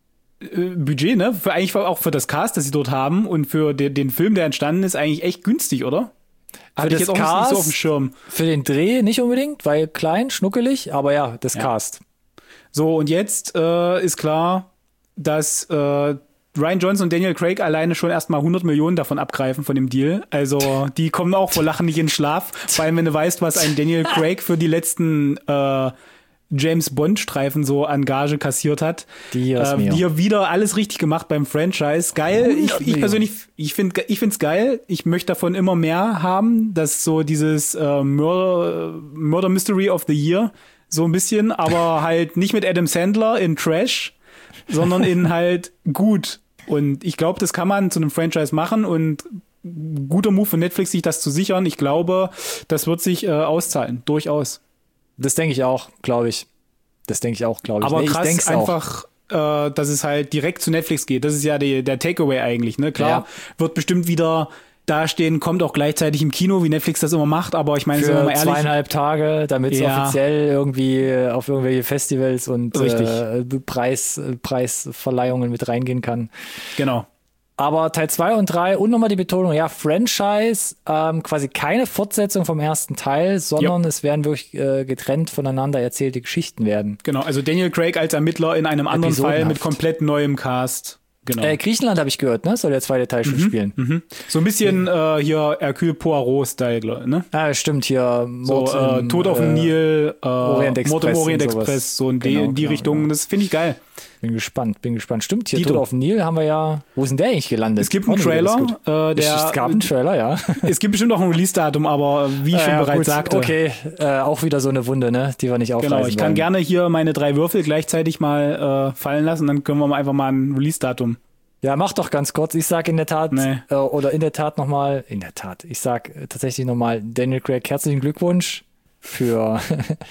Äh, Budget, ne? Für eigentlich auch für das Cast, das sie dort haben und für den, den Film, der entstanden ist, eigentlich echt günstig, oder? Hatte ich jetzt auch Cast, nicht so auf dem Schirm. Für den Dreh nicht unbedingt, weil klein, schnuckelig, aber ja, das ja. Cast. So, und jetzt äh, ist klar, dass äh, Rian Johnson und Daniel Craig alleine schon erstmal hundert Millionen davon abgreifen von dem Deal. Also die kommen auch vor Lachen nicht in Schlaf, vor allem wenn du weißt, was ein Daniel Craig für die letzten äh, James-Bond-Streifen so an Gage kassiert hat. Die äh, hier wieder alles richtig gemacht beim Franchise. Geil. Ich, ich persönlich, ich finde ich find's geil. Ich möchte davon immer mehr haben. Das ist so dieses äh, Murder, Murder Mystery of the Year so ein bisschen, aber halt nicht mit Adam Sandler in Trash, sondern in halt gut. Und ich glaube, das kann man zu einem Franchise machen und guter Move von Netflix, sich das zu sichern. Ich glaube, das wird sich äh, auszahlen. Durchaus. Das denke ich auch, glaube ich. Das denke ich auch, glaube ich. Aber nee, krass ich einfach, äh, dass es halt direkt zu Netflix geht. Das ist ja die, der Takeaway eigentlich. Ne? Klar, ja. wird bestimmt wieder dastehen, kommt auch gleichzeitig im Kino, wie Netflix das immer macht, aber ich meine, für sind wir mal ehrlich, zweieinhalb Tage, damit es ja. offiziell irgendwie auf irgendwelche Festivals und äh, Preis, Preisverleihungen mit reingehen kann. Genau. Aber Teil zwei und drei und nochmal die Betonung, ja, Franchise, ähm, quasi keine Fortsetzung vom ersten Teil, sondern jo. es werden wirklich äh, getrennt voneinander erzählte Geschichten werden. Genau, also Daniel Craig als Ermittler in einem anderen Fall mit komplett neuem Cast. Genau. Äh, Griechenland habe ich gehört, ne? Soll der zweite Teil schon mhm, spielen. Mhm. So ein bisschen äh, hier Hercule Poirot-Style, ne? Ah, stimmt, hier Mord so, äh, im, Tod auf dem äh, Nil, äh, Orient Express Mord im Orient Express, so in, genau, die, in die genau, Richtung. Genau. Das finde ich geil. Bin gespannt, bin gespannt. Stimmt, hier Tod auf dem Nil haben wir ja, wo ist denn der eigentlich gelandet? Es gibt einen Trailer. Äh, der, es gab einen Trailer, ja. Es gibt bestimmt auch ein Release-Datum, aber wie ich schon ja, bereits gut, sagte. Okay, äh, auch wieder so eine Wunde, ne, die wir nicht aufreißen Genau, ich kann wollen. gerne hier meine drei Würfel gleichzeitig mal äh, fallen lassen, dann können wir mal einfach mal ein Release-Datum. Ja, mach doch ganz kurz. Ich sag in der Tat, nee. äh, oder in der Tat nochmal, in der Tat, ich sag äh, tatsächlich nochmal, Daniel Craig, herzlichen Glückwunsch für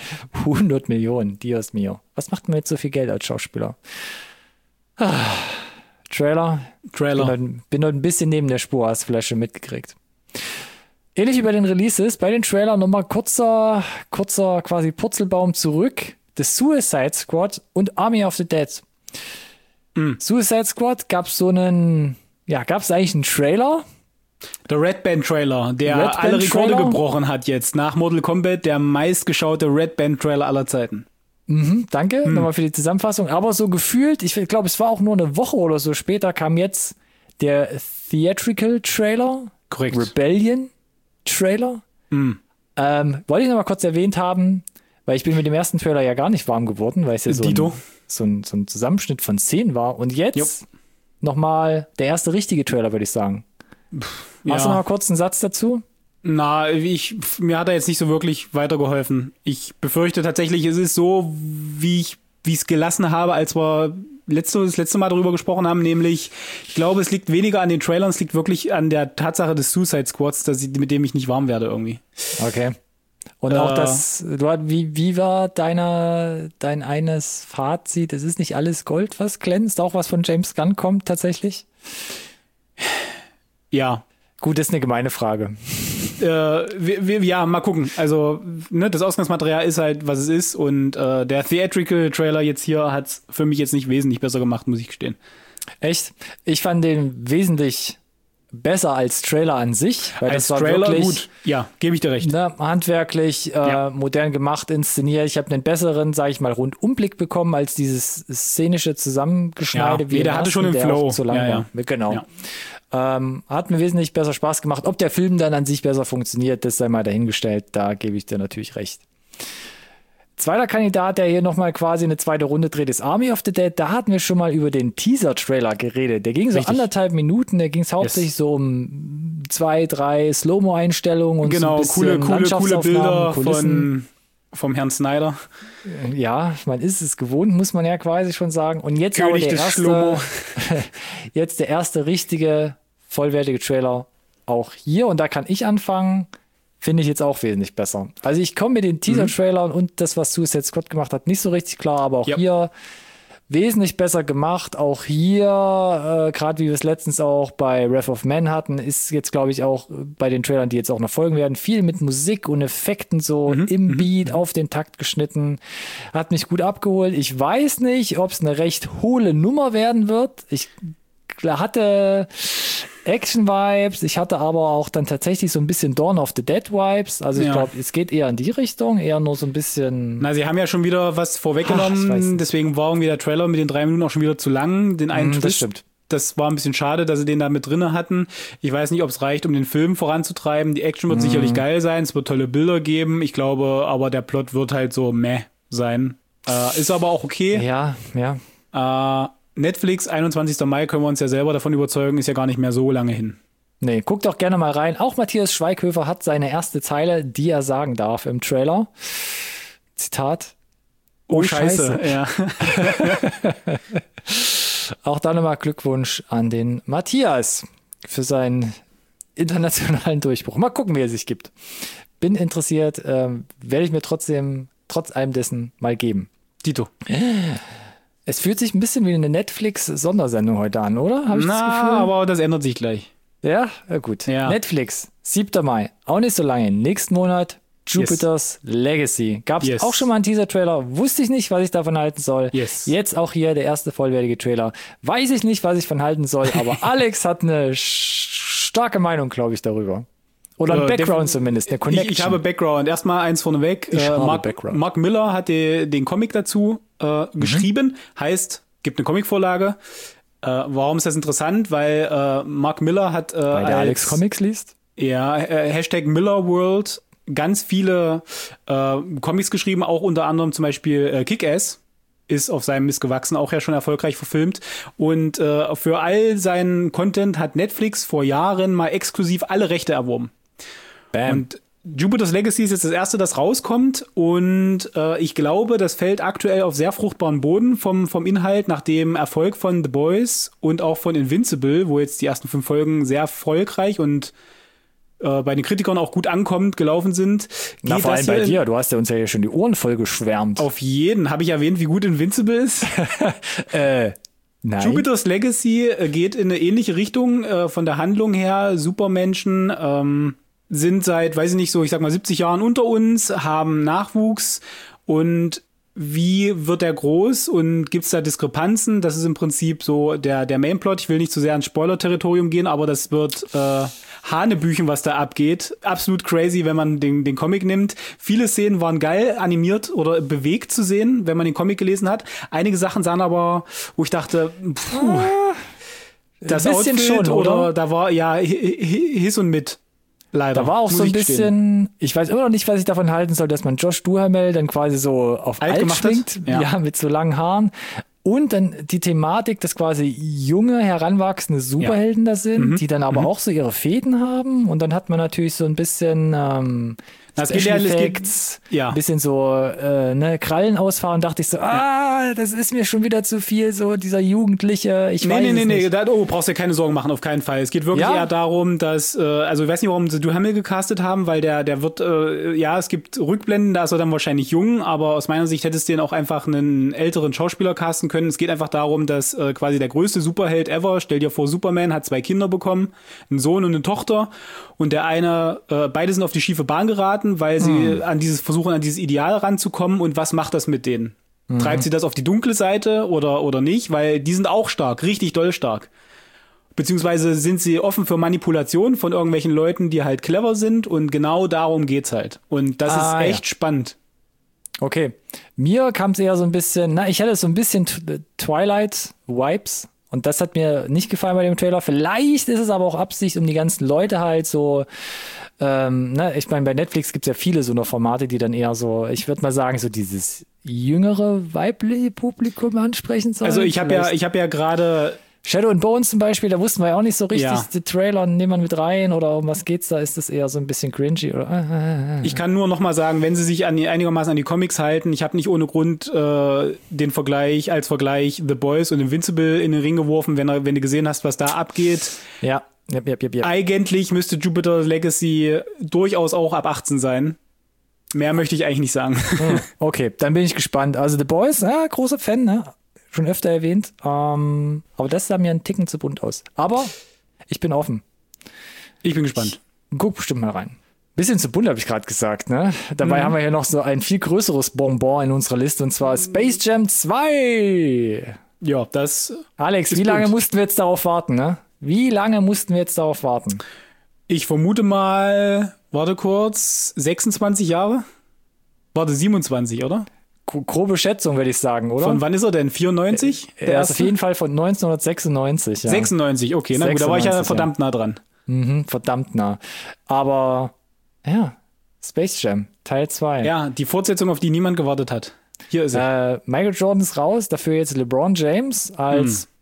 hundert Millionen, Dios mio. Was macht man jetzt so viel Geld als Schauspieler? Ah, Trailer. Trailer. Bin heute, bin heute ein bisschen neben der Spur, hast Flasche mitgekriegt. Ähnlich wie bei den Releases, bei den Trailern nochmal kurzer, kurzer quasi Purzelbaum zurück. The Suicide Squad und Army of the Dead. Mm. Suicide Squad gab's so einen, ja, gab's eigentlich einen Trailer? Der Red Band Trailer, der Red Band alle Rekorde Trailer? gebrochen hat jetzt. Nach Mortal Kombat der meistgeschaute Red Band Trailer aller Zeiten. Mhm, danke, hm. nochmal für die Zusammenfassung. Aber so gefühlt, ich glaube, es war auch nur eine Woche oder so später, kam jetzt der Theatrical Trailer. Korrekt. Rebellion Trailer. Hm. Ähm, wollte ich nochmal kurz erwähnt haben, weil ich bin mit dem ersten Trailer ja gar nicht warm geworden, weil es ja so ein, so, ein, so ein Zusammenschnitt von Szenen war. Und jetzt nochmal der erste richtige Trailer, würde ich sagen. Ja. Hast du noch mal kurz einen Satz dazu? Na, ich, mir hat er jetzt nicht so wirklich weitergeholfen. Ich befürchte tatsächlich, es ist so, wie ich wie ich es gelassen habe, als wir letzte, das letzte Mal darüber gesprochen haben, nämlich, ich glaube, es liegt weniger an den Trailern, es liegt wirklich an der Tatsache des Suicide Squads, dass ich, mit dem ich nicht warm werde irgendwie. Okay. Und äh, auch das, du, wie, wie war deiner, dein eines Fazit? Es ist nicht alles Gold, was glänzt, auch was von James Gunn kommt tatsächlich? Ja. Gut, das ist eine gemeine Frage. Äh, wir, wir, ja, mal gucken. Also, ne, das Ausgangsmaterial ist halt, was es ist und äh, der Theatrical-Trailer jetzt hier hat's für mich jetzt nicht wesentlich besser gemacht, muss ich gestehen. Echt? Ich fand den wesentlich besser als Trailer an sich. Weil als das war Trailer wirklich, gut, ja, gebe ich dir recht. Ne, handwerklich, äh, Ja. modern gemacht, inszeniert. Ich habe einen besseren, sage ich mal, Rundumblick bekommen als dieses szenische Zusammengeschneide. Ja, wie nee, im der hatte ersten, schon den der Flow. auch zu lang Ja, war. ja. Genau. Ja. Ähm, hat mir wesentlich besser Spaß gemacht. Ob der Film dann an sich besser funktioniert, das sei mal dahingestellt. Da gebe ich dir natürlich recht. Zweiter Kandidat, der hier nochmal quasi eine zweite Runde dreht, ist Army of the Dead. Da hatten wir schon mal über den Teaser-Trailer geredet. Der ging so Richtig. anderthalb Minuten. Da ging es hauptsächlich Yes. so um zwei, drei Slow-Mo-Einstellungen und Genau, so ein bisschen coole, coole, coole Landschaftsaufnahmen, Bilder Kulissen. von, vom Herrn Snyder. Ja, man ist es gewohnt, muss man ja quasi schon sagen. Und jetzt aber König der des erste, Schlomo. jetzt der erste richtige, vollwertige Trailer auch hier. Und da kann ich anfangen. Finde ich jetzt auch wesentlich besser. Also ich komme mit den Teaser-Trailern und das, was Suicide Squad gemacht hat, nicht so richtig klar, aber auch Ja. hier wesentlich besser gemacht. Auch hier, äh, gerade wie wir es letztens auch bei Wrath of Man hatten, ist jetzt, glaube ich, auch bei den Trailern, die jetzt auch noch folgen werden, viel mit Musik und Effekten so Mhm. im Beat auf den Takt geschnitten. Hat mich gut abgeholt. Ich weiß nicht, ob es eine recht hohle Nummer werden wird. Ich hatte Action-Vibes, ich hatte aber auch dann tatsächlich so ein bisschen Dawn of the Dead-Vibes. Also ich Ja. glaube, es geht eher in die Richtung, eher nur so ein bisschen. Na, sie haben ja schon wieder was Ach, ich weiß vorweggenommen, nicht. deswegen war irgendwie der Trailer mit den drei Minuten auch schon wieder zu lang. Den einen Mm, das Twist, stimmt. das war ein bisschen schade, dass sie den da mit drinne hatten. Ich weiß nicht, ob es reicht, um den Film voranzutreiben. Die Action wird Mhm. sicherlich geil sein, es wird tolle Bilder geben. Ich glaube, aber der Plot wird halt so meh sein. Äh, ist aber auch okay. Ja, ja. Äh, Netflix, einundzwanzigsten Mai, können wir uns ja selber davon überzeugen, ist ja gar nicht mehr so lange hin. Nee, guckt doch gerne mal rein. Auch Matthias Schweighöfer hat seine erste Zeile, die er sagen darf im Trailer. Zitat. Oh, Scheiße. Ja. Auch da nochmal Glückwunsch an den Matthias für seinen internationalen Durchbruch. Mal gucken, wie er sich gibt. Bin interessiert, ähm, werde ich mir trotzdem, trotz allem dessen, mal geben. Dito. Es fühlt sich ein bisschen wie eine Netflix-Sondersendung heute an, oder? Hab ich Na, das Gefühl? aber das ändert sich gleich. Ja, ja gut. Ja. Netflix, siebter Mai, auch nicht so lange. Nächsten Monat Jupiter's Legacy. Gab es Yes. auch schon mal einen Teaser-Trailer. Wusste ich nicht, was ich davon halten soll. Yes. Jetzt auch hier der erste vollwertige Trailer. Weiß ich nicht, was ich von halten soll, aber Alex hat eine sch- starke Meinung, glaube ich, darüber. Oder ein Äh, Background def- zumindest, eine Connection. Ich, ich habe Background. Erstmal eins vorneweg. Ich Äh, habe Mark, Background. Mark Miller hat die, den Comic dazu äh, geschrieben. Heißt, gibt eine Comicvorlage. Äh, warum ist das interessant? Weil äh, Mark Miller hat äh, Weil der als, Alex Comics liest. Ja, äh, Hashtag Millerworld ganz viele äh, Comics geschrieben, auch unter anderem zum Beispiel äh, Kick-Ass ist auf seinem Mist gewachsen, auch ja schon erfolgreich verfilmt. Und äh, für all seinen Content hat Netflix vor Jahren mal exklusiv alle Rechte erworben. Bam. Und Jupiter's Legacy ist jetzt das erste, das rauskommt. Und äh, ich glaube, das fällt aktuell auf sehr fruchtbaren Boden vom, vom Inhalt, nach dem Erfolg von The Boys und auch von Invincible, wo jetzt die ersten fünf Folgen sehr erfolgreich und äh, bei den Kritikern auch gut ankommt, gelaufen sind. Na, Geht vor das allem bei hier in- dir. Du hast ja uns ja hier schon die Ohren voll geschwärmt. Auf jeden. Habe ich erwähnt, wie gut Invincible ist? äh, nein. Jupiter's Legacy äh, geht in eine ähnliche Richtung äh, von der Handlung her. Supermenschen ähm, sind seit, weiß ich nicht, so ich sag mal siebzig Jahren unter uns, haben Nachwuchs und wie wird der groß und gibt's da Diskrepanzen? Das ist im Prinzip so der der Mainplot. Ich will nicht zu sehr ins Spoiler-Territorium gehen, aber das wird äh, Hanebüchen, was da abgeht. Absolut crazy, wenn man den den Comic nimmt. Viele Szenen waren geil animiert oder bewegt zu sehen, wenn man den Comic gelesen hat. Einige Sachen sahen aber, wo ich dachte, puh, das ein bisschen Outfit schon, oder? oder? Da war ja hi- hi- Hiss und mit. Leider. Da war auch muss so ein ich gestehen. bisschen, ich weiß immer noch nicht, was ich davon halten soll, dass man Josh Duhamel dann quasi so auf Alt alt, gemacht hat? schwingt, Ja. ja. mit so langen Haaren. Und dann die Thematik, dass quasi junge, heranwachsende Superhelden da sind, Mhm. die dann aber Mhm. auch so ihre Fäden haben. Und dann hat man natürlich so ein bisschen, ähm, Das geht ja, es geht, ja. Ein bisschen so äh, ne, Krallen ausfahren, dachte ich so, ah, das ist mir schon wieder zu viel, so dieser Jugendliche, ich nee, weiß nee, es nee, nicht. Nee, da oh, brauchst du dir keine Sorgen machen, auf keinen Fall. Es geht wirklich ja? eher darum, dass, äh, also ich weiß nicht, warum sie Duhamel gecastet haben, weil der, der wird, äh, ja, es gibt Rückblenden, da ist er dann wahrscheinlich jung, aber aus meiner Sicht hättest du den auch einfach einen älteren Schauspieler casten können. Es geht einfach darum, dass äh, quasi der größte Superheld ever, stell dir vor, Superman hat zwei Kinder bekommen, einen Sohn und eine Tochter, und der eine, äh, beide sind auf die schiefe Bahn geraten, weil sie hm. an dieses versuchen, an dieses Ideal ranzukommen, und was macht das mit denen? Mhm. Treibt sie das auf die dunkle Seite oder, oder nicht? Weil die sind auch stark, richtig doll stark. Beziehungsweise sind sie offen für Manipulation von irgendwelchen Leuten, die halt clever sind, und genau darum geht's halt. Und das ah, ist echt ja. spannend. Okay. Mir kam es eher so ein bisschen, na, ich hatte so ein bisschen Twilight-Vibes. Und das hat mir nicht gefallen bei dem Trailer. Vielleicht ist es aber auch Absicht, um die ganzen Leute halt so, ähm, ne, ich meine, bei Netflix gibt's ja viele so eine Formate, die dann eher so, ich würde mal sagen, so dieses jüngere weibliche Publikum ansprechen sollen. Also ich habe ja, ich habe ja gerade Shadow and Bones zum Beispiel, da wussten wir ja auch nicht so richtig, ja. die Trailer nehmen wir mit rein oder um was geht's da, ist das eher so ein bisschen cringy oder? Ich kann nur noch mal sagen, wenn sie sich an die, einigermaßen an die Comics halten, ich habe nicht ohne Grund äh, den Vergleich, als Vergleich The Boys und Invincible in den Ring geworfen, wenn, wenn du gesehen hast, was da abgeht. Ja, yep, yep, yep, yep. Eigentlich müsste Jupiter Legacy durchaus auch ab achtzehn sein. Mehr möchte ich eigentlich nicht sagen. Okay, dann bin ich gespannt. Also The Boys, ja, großer Fan, ne? Schon öfter erwähnt. Ähm, aber das sah mir einen Ticken zu bunt aus. Aber ich bin offen. Ich bin gespannt. Ich guck bestimmt mal rein. Bisschen zu bunt, habe ich gerade gesagt, ne? Dabei mhm. haben wir hier noch so ein viel größeres Bonbon in unserer Liste, und zwar Space Jam zwei. Ja, das Alex, wie lange bunt. mussten wir jetzt darauf warten, ne? Wie lange mussten wir jetzt darauf warten? Ich vermute mal, warte kurz, sechsundzwanzig Jahre? Warte, siebenundzwanzig, oder? Grobe Schätzung, würde ich sagen, oder? Von wann ist er denn? vierundneunzig? Er, er ist auf jeden Fall von neunzehnhundertsechsundneunzig. Ja. sechsundneunzig, okay, na gut, da war ich ja verdammt nah dran. Mhm, verdammt nah. Aber, ja, Space Jam, Teil zwei. Ja, die Fortsetzung, auf die niemand gewartet hat. Hier ist er. Äh, Michael Jordan ist raus, dafür jetzt LeBron James als hm.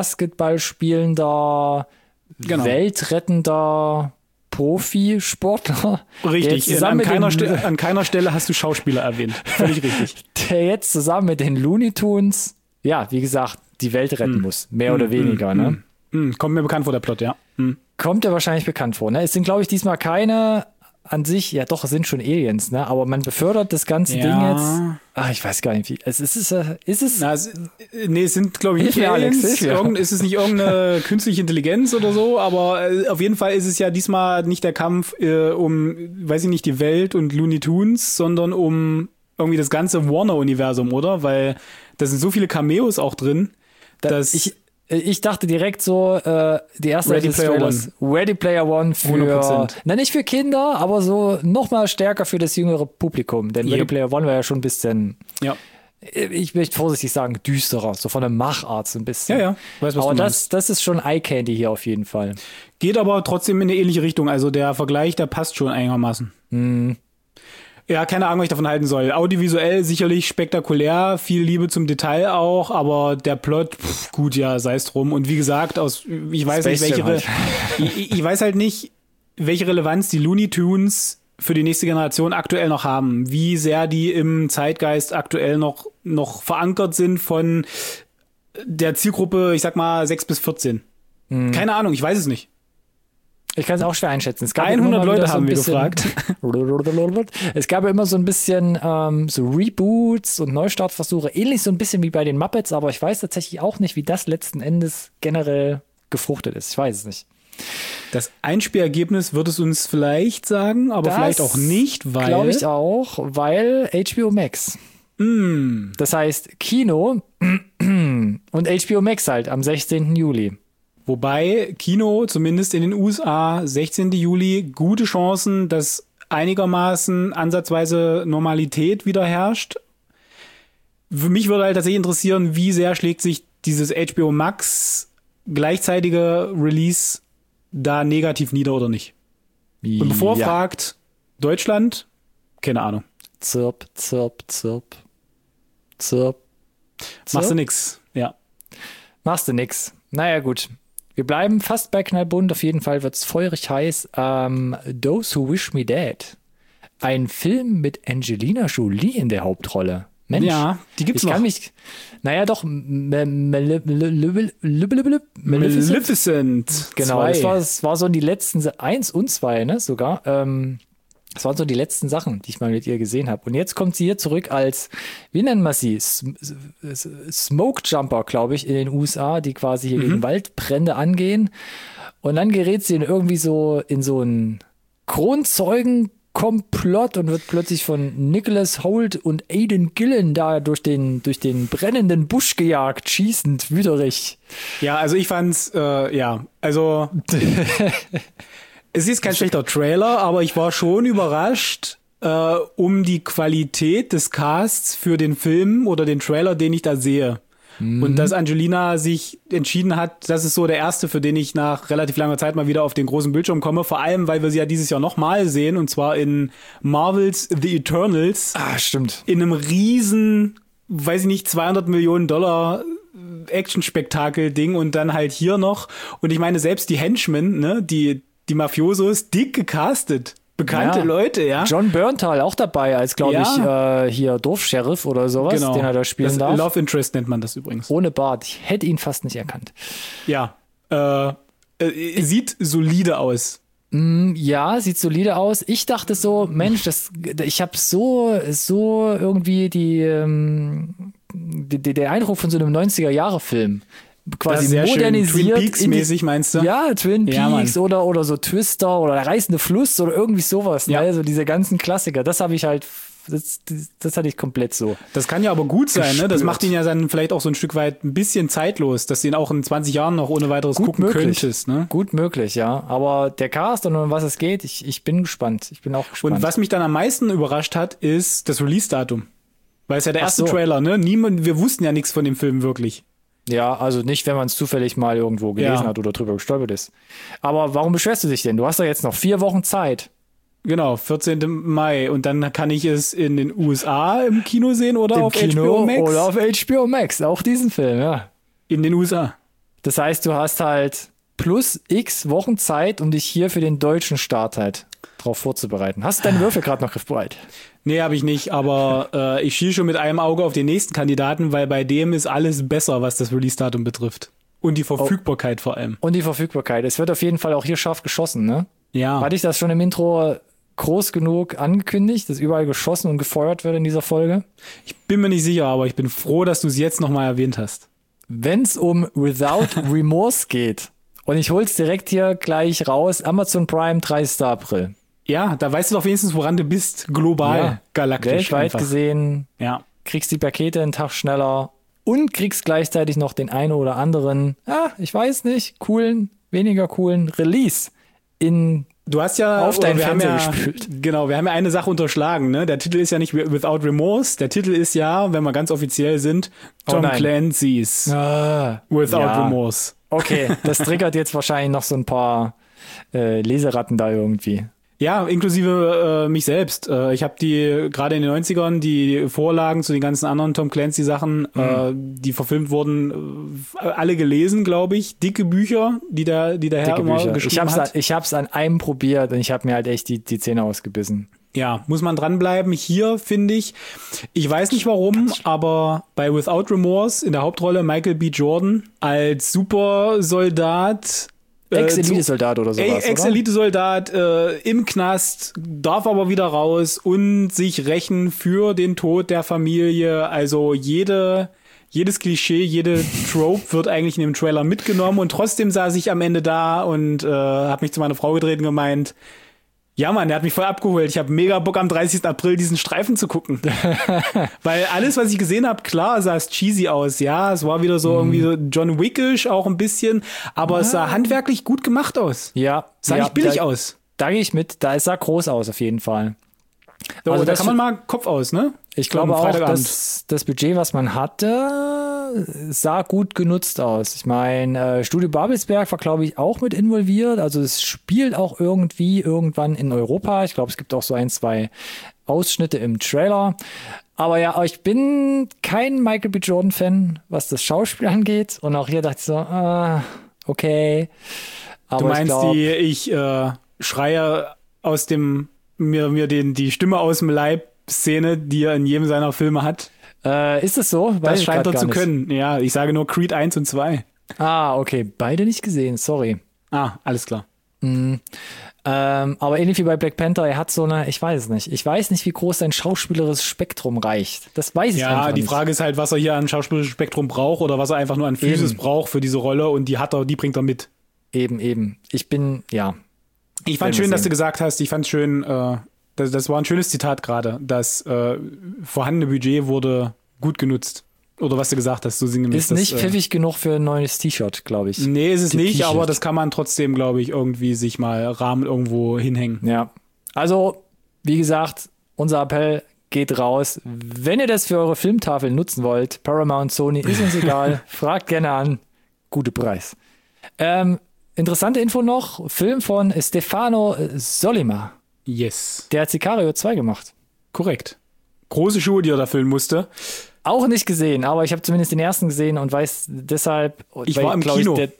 Basketballspielender, genau. weltrettender Profisportler. Richtig, an keiner, Ste- an keiner Stelle hast du Schauspieler erwähnt. Völlig richtig. Der jetzt zusammen mit den Looney Tunes, ja, wie gesagt, die Welt retten mm. muss. Mehr mm, oder weniger, mm, ne? Mm. Kommt mir bekannt vor, der Plot, ja. Mm. Kommt dir wahrscheinlich bekannt vor, ne? Es sind, glaube ich, diesmal keine an sich, ja doch, es sind schon Aliens, ne? Aber man befördert das ganze ja. Ding jetzt. Ach, ich weiß gar nicht, wie. Es ist, ist, ist es. Na, es nee, es sind, glaube ich, nicht Hilf Aliens. Alex, Irgend, ist es nicht irgendeine künstliche Intelligenz oder so, aber äh, auf jeden Fall ist es ja diesmal nicht der Kampf äh, um, weiß ich nicht, die Welt und Looney Tunes, sondern um irgendwie das ganze Warner-Universum, oder? Weil da sind so viele Cameos auch drin, da, dass ich Ich dachte direkt so, äh, die erste Ready Player One. Ready Player One für, hundert Prozent. Na nicht für Kinder, aber so noch mal stärker für das jüngere Publikum. Denn yep. Ready Player One war ja schon ein bisschen, ja. ich möchte vorsichtig sagen, düsterer, so von der Machart so ein bisschen. Ja, ja. Weiß, was aber du das, das ist schon Eye Candy hier auf jeden Fall. Geht aber trotzdem in eine ähnliche Richtung. Also der Vergleich, der passt schon einigermaßen. Mhm. Ja, keine Ahnung, was ich davon halten soll. Audiovisuell sicherlich spektakulär, viel Liebe zum Detail auch, aber der Plot, pff, gut, ja, sei es drum. Und wie gesagt, aus, ich weiß Space nicht, welche, halt. ich, ich weiß halt nicht, welche Relevanz die Looney Tunes für die nächste Generation aktuell noch haben. Wie sehr die im Zeitgeist aktuell noch, noch verankert sind von der Zielgruppe, ich sag mal, sechs bis vierzehn. Hm. Keine Ahnung, ich weiß es nicht. Ich kann es auch schwer einschätzen. Es gab hundert Leute so haben wir bisschen, gefragt. Es gab ja immer so ein bisschen ähm, so Reboots und Neustartversuche, ähnlich so ein bisschen wie bei den Muppets, aber ich weiß tatsächlich auch nicht, wie das letzten Endes generell gefruchtet ist. Ich weiß es nicht. Das Einspielergebnis wird es uns vielleicht sagen, aber das vielleicht auch nicht, weil... glaube ich auch, weil H B O Max. Mm. Das heißt Kino und H B O Max halt am sechzehnten Juli. Wobei Kino, zumindest in den U S A, sechzehnten Juli, gute Chancen, dass einigermaßen ansatzweise Normalität wieder herrscht. Für mich würde halt tatsächlich interessieren, wie sehr schlägt sich dieses H B O Max gleichzeitige Release da negativ nieder oder nicht. Und bevor ja. fragt, Deutschland, keine Ahnung. Zirp, zirp, zirp. Zirp. zirp. Machst du nix, ja. Machst du nix. Naja, gut. Wir bleiben fast bei knallbunt. Auf jeden Fall wird's feurig heiß. Ähm, Those Who Wish Me Dead. Ein Film mit Angelina Jolie in der Hauptrolle. Mensch, ja, die gibt's ich noch. Kann mich, naja, doch, Maleficent. Maleficent. Genau, zwei. das war, das war so die letzten, eins und zwei, ne, sogar. Ähm, das waren so die letzten Sachen, die ich mal mit ihr gesehen habe. Und jetzt kommt sie hier zurück als, wie nennen wir sie? Smoke Jumper, glaube ich, in den U S A, die quasi hier mhm. gegen Waldbrände angehen. Und dann gerät sie in irgendwie so in so einen Kronzeugenkomplott und wird plötzlich von Nicholas Hoult und Aidan Gillen da durch den, durch den brennenden Busch gejagt, schießend, wüterig. Ja, also ich fand's, äh, ja, also es ist kein schlechter Trailer, aber ich war schon überrascht äh, um die Qualität des Casts für den Film oder den Trailer, den ich da sehe. Mhm. Und dass Angelina sich entschieden hat, das ist so der erste, für den ich nach relativ langer Zeit mal wieder auf den großen Bildschirm komme. Vor allem, weil wir sie ja dieses Jahr nochmal sehen, und zwar in Marvels The Eternals. Ah, stimmt. In einem riesen, weiß ich nicht, zweihundert Millionen Dollar Action-Spektakel-Ding und dann halt hier noch. Und ich meine, selbst die Henchmen, ne, die, die Mafiosos, dick gecastet. Bekannte ja. Leute, ja. John Berntal auch dabei, als, glaube ja. ich, äh, hier Dorfsheriff oder sowas, genau. den er da spielen das darf. Love Interest nennt man das übrigens. Ohne Bart. Ich hätte ihn fast nicht erkannt. Ja. Äh, äh, sieht solide aus. Mm, ja, sieht solide aus. Ich dachte so, Mensch, das, ich habe so, so irgendwie die, ähm, die, die, der Eindruck von so einem neunziger-Jahre-Film. Quasi sehr modernisiert. Twin Peaks-mäßig, meinst du? Ja, Twin ja, Peaks oder, oder so Twister oder der reißende Fluss oder irgendwie sowas. Ja. Ne? So diese ganzen Klassiker. Das habe ich halt, das, das, das hatte ich komplett so. Das kann ja aber gut sein, gespürt. ne? Das macht ihn ja dann vielleicht auch so ein Stück weit ein bisschen zeitlos, dass du ihn auch in zwanzig Jahren noch ohne weiteres Gut gucken möglich. könntest, ne? Gut möglich, ja. Aber der Cast und um was es geht, ich, ich bin gespannt. Ich bin auch gespannt. Und was mich dann am meisten überrascht hat, ist das Release-Datum. Weil es ja der Ach erste so. Trailer, ne? Niemand, wir wussten ja nichts von dem Film wirklich. Ja, also nicht, wenn man es zufällig mal irgendwo gelesen Ja. hat oder drüber gestolpert ist. Aber warum beschwerst du dich denn? Du hast doch jetzt noch vier Wochen Zeit. Genau, vierzehnten Mai. Und dann kann ich es in den U S A im Kino sehen oder Im auf Kino H B O Max? oder auf H B O Max. Auch diesen Film, ja. In den U S A. Das heißt, du hast halt plus x Wochen Zeit, um dich hier für den deutschen Start halt drauf vorzubereiten. Hast du deine Würfel gerade noch griffbereit? Nee, habe ich nicht, aber äh, ich schiele schon mit einem Auge auf den nächsten Kandidaten, weil bei dem ist alles besser, was das Release-Datum betrifft. Und die Verfügbarkeit oh. vor allem. Und die Verfügbarkeit. Es wird auf jeden Fall auch hier scharf geschossen, ne? Ja. Hatte ich das schon im Intro groß genug angekündigt, dass überall geschossen und gefeuert wird in dieser Folge? Ich bin mir nicht sicher, aber ich bin froh, dass du es jetzt nochmal erwähnt hast. Wenn es um Without Remorse geht, und ich hol's direkt hier gleich raus, Amazon Prime, dreißigster April. Ja, da weißt du doch wenigstens, woran du bist. Global, Ja, galaktisch weltweit einfach. gesehen, Ja. kriegst die Pakete einen Tag schneller und kriegst gleichzeitig noch den einen oder anderen, ah, ich weiß nicht, coolen, weniger coolen Release in Du hast ja auf deinen wir haben Fernseher ja, gespült. Genau, wir haben ja eine Sache unterschlagen, ne? Der Titel ist ja nicht Without Remorse, der Titel ist ja, wenn wir ganz offiziell sind, Tom Oh nein. Clancy's Ah, Without ja. Remorse. Okay, das triggert jetzt wahrscheinlich noch so ein paar äh, Leseratten da irgendwie. Ja, inklusive äh, mich selbst. Äh, ich habe die gerade in den neunzigern die Vorlagen zu den ganzen anderen Tom Clancy Sachen, mhm. äh, die verfilmt wurden, äh, alle gelesen, glaube ich. Dicke Bücher, die der, die der Herr Dicke immer Bücher. geschrieben Ich hab's, hat. ich hab's an einem probiert und ich habe mir halt echt die, die Zähne ausgebissen. Ja, muss man dranbleiben. Hier finde ich, ich weiß nicht warum, aber bei Without Remorse in der Hauptrolle Michael B. Jordan als Supersoldat. äh, Ex-Elite-Soldat oder sowas, oder? Ex-Elite-Soldat äh, im Knast, darf aber wieder raus und sich rächen für den Tod der Familie. Also jede, jedes Klischee, jede Trope wird eigentlich in dem Trailer mitgenommen und trotzdem saß ich am Ende da und äh, habe mich zu meiner Frau gedreht und gemeint, ja, Mann, der hat mich voll abgeholt. Ich habe mega Bock, am dreißigsten April diesen Streifen zu gucken. Weil alles, was ich gesehen habe, klar, sah es cheesy aus. Ja, es war wieder so mm. irgendwie so John Wickisch auch ein bisschen. Aber ah. es sah handwerklich gut gemacht aus. Ja. Sah ja, nicht billig da, aus. Da gehe ich mit. Da es sah groß aus, auf jeden Fall. So, also da das kann man mal Kopf aus, ne? Ich glaube auch, dass das Budget, was man hatte, sah gut genutzt aus. Ich meine, äh, Studio Babelsberg war, glaube ich, auch mit involviert. Also es spielt auch irgendwie irgendwann in Europa. Ich glaube, es gibt auch so ein, zwei Ausschnitte im Trailer. Aber ja, ich bin kein Michael B. Jordan-Fan, was das Schauspiel angeht. Und auch hier dachte ich so, ah, okay. Aber du meinst ich glaub, die, ich äh, schreie aus dem mir, mir den, die Stimme aus dem Leib-Szene, die er in jedem seiner Filme hat. Äh, ist es so? Weiß Das ich scheint grad er zu gar nicht. können. Ja, ich sage nur Creed eins und zwei. Ah, okay. Beide nicht gesehen, sorry. Ah, alles klar. Mhm. Ähm, aber ähnlich wie bei Black Panther, er hat so eine, ich weiß es nicht. Ich weiß nicht, wie groß sein schauspielerisches Spektrum reicht. Das weiß ich Ja, einfach die nicht. Frage ist halt, was er hier an schauspielerischem Spektrum braucht oder was er einfach nur an Physis Eben. braucht für diese Rolle und die hat er, die bringt er mit. Eben, eben. Ich bin, ja. Ich fand Werden wir schön, dass sehen. du gesagt hast, ich fand schön, äh, das, das war ein schönes Zitat gerade, das äh, vorhandene Budget wurde gut genutzt. Oder was du gesagt hast, so sinngemäß. Ist nicht das, äh, pfiffig genug für ein neues T-Shirt, glaube ich. Nee, ist es Die nicht, T-Shirt. aber das kann man trotzdem, glaube ich, irgendwie sich mal Rahmen irgendwo hinhängen. Ja. Also, wie gesagt, unser Appell geht raus. Wenn ihr das für eure Filmtafel nutzen wollt, Paramount, Sony, ist uns egal. Fragt gerne an. Gute Preis. Ähm, interessante Info noch. Film von Stefano Sollima. Yes. Der hat Sicario zwei gemacht. Korrekt. Große Schuhe, die er da füllen musste. Auch nicht gesehen, aber ich habe zumindest den ersten gesehen und weiß deshalb. Ich weil, war im glaub Kino. Ich, der,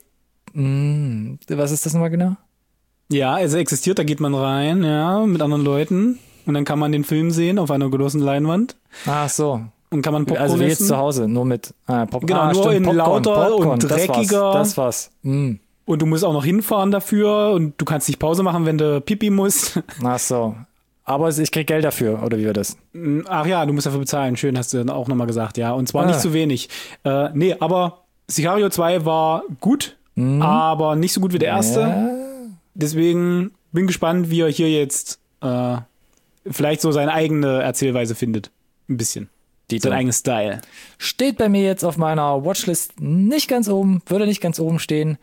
mh, was ist das nochmal genau? Ja, also existiert, da geht man rein, ja, mit anderen Leuten. Und dann kann man den Film sehen auf einer großen Leinwand. Ach so. Und kann man Popcorn Also wie jetzt essen. zu Hause, nur mit äh, Popcorn. Genau, ah, nur stimmt, in Popcorn, lauter Popcorn, und das war's, dreckiger. Das war's. Mm. Und du musst auch noch hinfahren dafür und du kannst nicht Pause machen, wenn du Pipi musst. Ach so. Aber ich krieg Geld dafür, oder wie war das? Ach ja, du musst dafür bezahlen. Schön, hast du dann auch nochmal gesagt, ja. Und zwar Ah. nicht zu wenig. Äh, nee, aber Sicario zwei war gut, aber nicht so gut wie der erste. Ja. Deswegen bin gespannt, wie er hier jetzt äh, vielleicht so seine eigene Erzählweise findet. Ein bisschen. Dieter. Sein eigenes Style. Steht bei mir jetzt auf meiner Watchlist nicht ganz oben, würde nicht ganz oben stehen.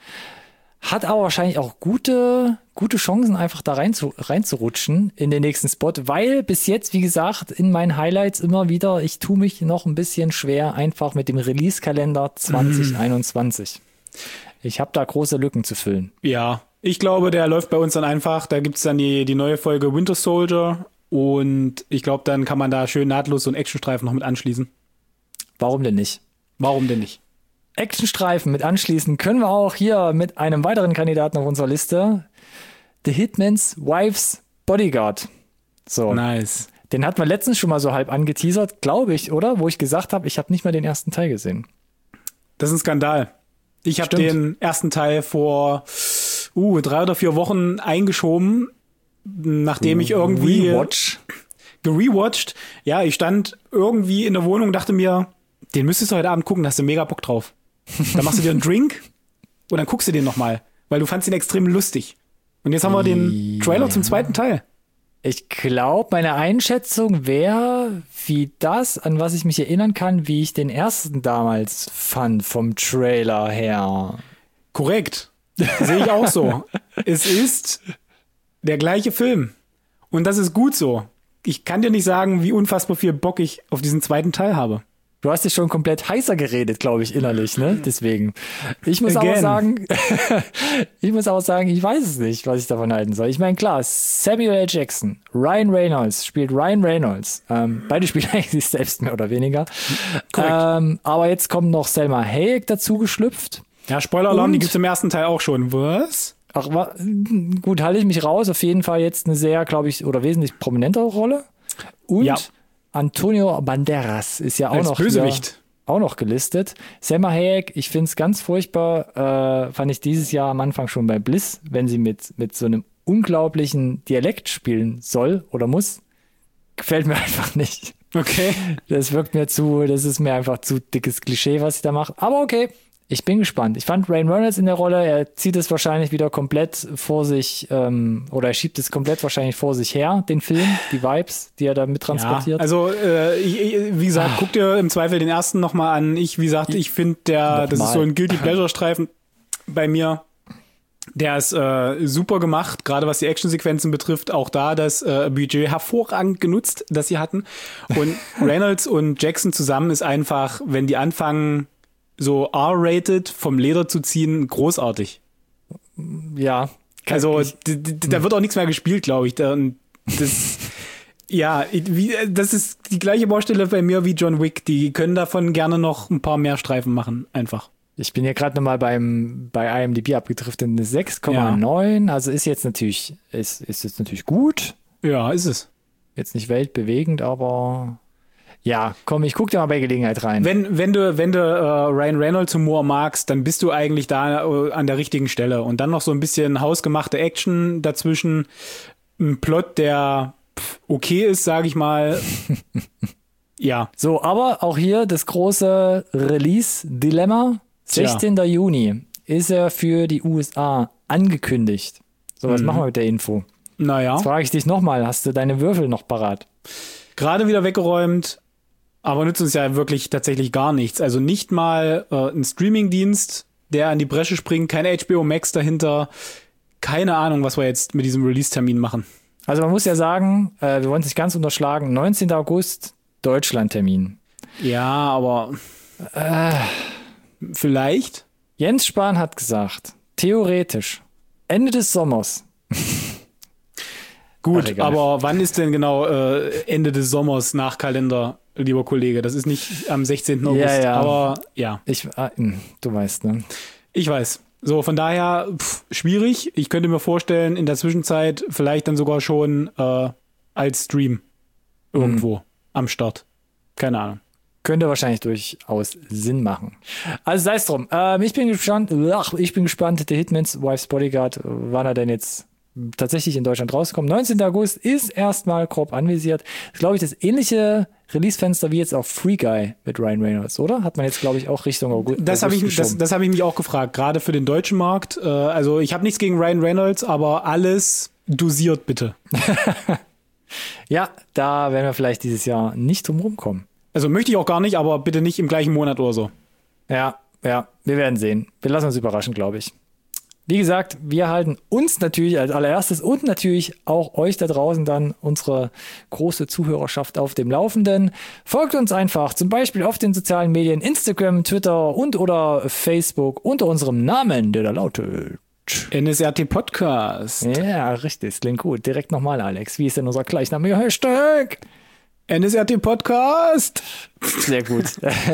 Hat aber wahrscheinlich auch gute, gute Chancen, einfach da rein zu, reinzurutschen in den nächsten Spot, weil bis jetzt, wie gesagt, in meinen Highlights immer wieder, ich tue mich noch ein bisschen schwer einfach mit dem Release-Kalender zwanzig einundzwanzig. Ich habe da große Lücken zu füllen. Ja, ich glaube, der läuft bei uns dann einfach. Da gibt's dann die, die neue Folge Winter Soldier und ich glaube, dann kann man da schön nahtlos so einen Actionstreifen noch mit anschließen. Warum denn nicht? Warum denn nicht? Actionstreifen mit anschließen können wir auch hier mit einem weiteren Kandidaten auf unserer Liste. The Hitman's Wife's Bodyguard. So. Nice. Den hat man letztens schon mal so halb angeteasert, glaube ich, oder? Wo ich gesagt habe, ich habe nicht mal den ersten Teil gesehen. Das ist ein Skandal. Ich habe Stimmt. den ersten Teil vor uh, drei oder vier Wochen eingeschoben, nachdem ich irgendwie Rewatch. gerewatcht. Ja, ich stand irgendwie in der Wohnung und dachte mir, den müsstest du heute Abend gucken, da hast du mega Bock drauf. Dann machst du dir einen Drink und dann guckst du den nochmal, weil du fandst ihn extrem lustig. Und jetzt haben wir den Trailer zum zweiten Teil. Ich glaube, meine Einschätzung wäre, wie das, an was ich mich erinnern kann, wie ich den ersten damals fand vom Trailer her. Korrekt. Sehe ich auch so. Es ist der gleiche Film. Und das ist gut so. Ich kann dir nicht sagen, wie unfassbar viel Bock ich auf diesen zweiten Teil habe. Du hast dich schon komplett heißer geredet, glaube ich, innerlich, ne? Deswegen. Ich muss Again. aber sagen, ich muss auch sagen, ich weiß es nicht, was ich davon halten soll. Ich meine, klar, Samuel L. Jackson, Ryan Reynolds spielt Ryan Reynolds. Ähm, beide spielen eigentlich sich selbst mehr oder weniger. Ähm, aber jetzt kommt noch Selma Hayek dazu geschlüpft. Ja, Spoiler-Alarm, die Und? gibt's im ersten Teil auch schon. Was? Ach, wa- gut, halte ich mich raus. Auf jeden Fall jetzt eine sehr, glaube ich, oder wesentlich prominentere Rolle. Und Ja. Antonio Banderas ist ja auch Als noch Bösewicht. Hier, auch noch gelistet. Selma Hayek, ich finde es ganz furchtbar, äh, fand ich dieses Jahr am Anfang schon bei Bliss, wenn sie mit, mit so einem unglaublichen Dialekt spielen soll oder muss. Gefällt mir einfach nicht. Okay. Das wirkt mir zu, das ist mir einfach zu dickes Klischee, was ich da mache. Aber okay, ich bin gespannt. Ich fand Ryan Reynolds in der Rolle, er zieht es wahrscheinlich wieder komplett vor sich, ähm, oder er schiebt es komplett wahrscheinlich vor sich her, den Film, die Vibes, die er da mit Ja, transportiert. also äh, ich, ich, wie gesagt, guck dir im Zweifel den ersten nochmal an. Ich, wie gesagt, ich finde, der, das ist Nochmal. so ein Guilty Pleasure-Streifen bei mir. Der ist äh, super gemacht, gerade was die Actionsequenzen betrifft. Auch da das äh, Budget hervorragend genutzt, das sie hatten. Und Reynolds und Jackson zusammen ist einfach, wenn die anfangen, so R-rated vom Leder zu ziehen, großartig. Ja. kann Also ich- d- d- da wird auch nichts mehr gespielt, glaube ich. Da, und das, ja, wie, das ist die gleiche Baustelle bei mir wie John Wick. Die können davon gerne noch ein paar mehr Streifen machen, einfach. Ich bin hier gerade nochmal beim bei I M D B abgetrifft in eine sechs Komma neun, also ist jetzt natürlich ist, ist jetzt natürlich gut, Ja, ist es. Jetzt nicht weltbewegend, aber ja, komm, ich guck da mal bei Gelegenheit rein. Wenn, wenn du, wenn du äh, Ryan Reynolds Humor magst, dann bist du eigentlich da äh, an der richtigen Stelle. Und dann noch so ein bisschen hausgemachte Action dazwischen. Ein Plot, der pff, okay ist, sage ich mal. Ja. So, aber auch hier das große Release-Dilemma. sechzehnten Juni ist er für die U S A angekündigt. So, was mhm. machen wir mit der Info? Naja. Jetzt frage ich dich nochmal, hast du deine Würfel noch parat? Gerade wieder weggeräumt, aber nützt uns ja wirklich tatsächlich gar nichts. Also nicht mal äh, ein Streamingdienst, der an die Bresche springt, kein H B O Max dahinter. Keine Ahnung, was wir jetzt mit diesem Release-Termin machen. Also man muss ja sagen, äh, wir wollen es nicht ganz unterschlagen, neunzehnten August, Deutschland-Termin. Ja, aber äh, vielleicht. Jens Spahn hat gesagt, theoretisch, Ende des Sommers. Gut, Ach, aber wann ist denn genau äh, Ende des Sommers nach Kalender, lieber Kollege? Das ist nicht am sechzehnten August, ja, ja. aber ja. Ich, äh, du weißt, ne? Ich weiß. So, von daher pff, schwierig. Ich könnte mir vorstellen, in der Zwischenzeit vielleicht dann sogar schon äh, als Stream irgendwo mhm. am Start. Keine Ahnung. Könnte wahrscheinlich durchaus Sinn machen. Also sei es drum. Ähm, ich bin gespannt. Ach, ich bin gespannt. The Hitman's Wife's Bodyguard. Wann er denn jetzt tatsächlich in Deutschland rauskommt. neunzehnten August ist erstmal grob anvisiert. Das ist, glaube ich, das ähnliche Release-Fenster wie jetzt auch Free Guy mit Ryan Reynolds, oder? Hat man jetzt, glaube ich, auch Richtung August. Das habe ich, das, das hab ich mich auch gefragt, gerade für den deutschen Markt. Äh, also ich habe nichts gegen Ryan Reynolds, aber alles dosiert bitte. Ja, da werden wir vielleicht dieses Jahr nicht drum rumkommen. Also möchte ich auch gar nicht, aber bitte nicht im gleichen Monat oder so. Ja, ja, wir werden sehen. Wir lassen uns überraschen, glaube ich. Wie gesagt, wir halten uns natürlich als allererstes und natürlich auch euch da draußen dann, unsere große Zuhörerschaft, auf dem Laufenden. Folgt uns einfach zum Beispiel auf den sozialen Medien, Instagram, Twitter und oder Facebook unter unserem Namen, der da lautet N S R T Podcast. Ja, richtig, das klingt gut. Direkt nochmal, Alex. Wie ist denn unser gleichnamiger Hashtag? N S R T Podcast. Sehr gut.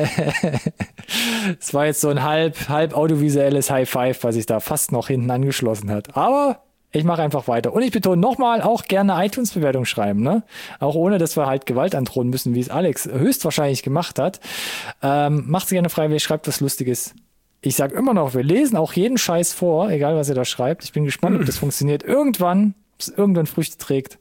Es war jetzt so ein halb, halb audiovisuelles High Five, was sich da fast noch hinten angeschlossen hat. Aber ich mache einfach weiter. Und ich betone nochmal, auch gerne iTunes-Bewertung schreiben, ne? Auch ohne, dass wir halt Gewalt androhen müssen, wie es Alex höchstwahrscheinlich gemacht hat. Ähm, macht's gerne freiwillig, schreibt was Lustiges. Ich sag immer noch, wir lesen auch jeden Scheiß vor, egal was ihr da schreibt. Ich bin gespannt, ob das funktioniert irgendwann, ob es irgendwann Früchte trägt.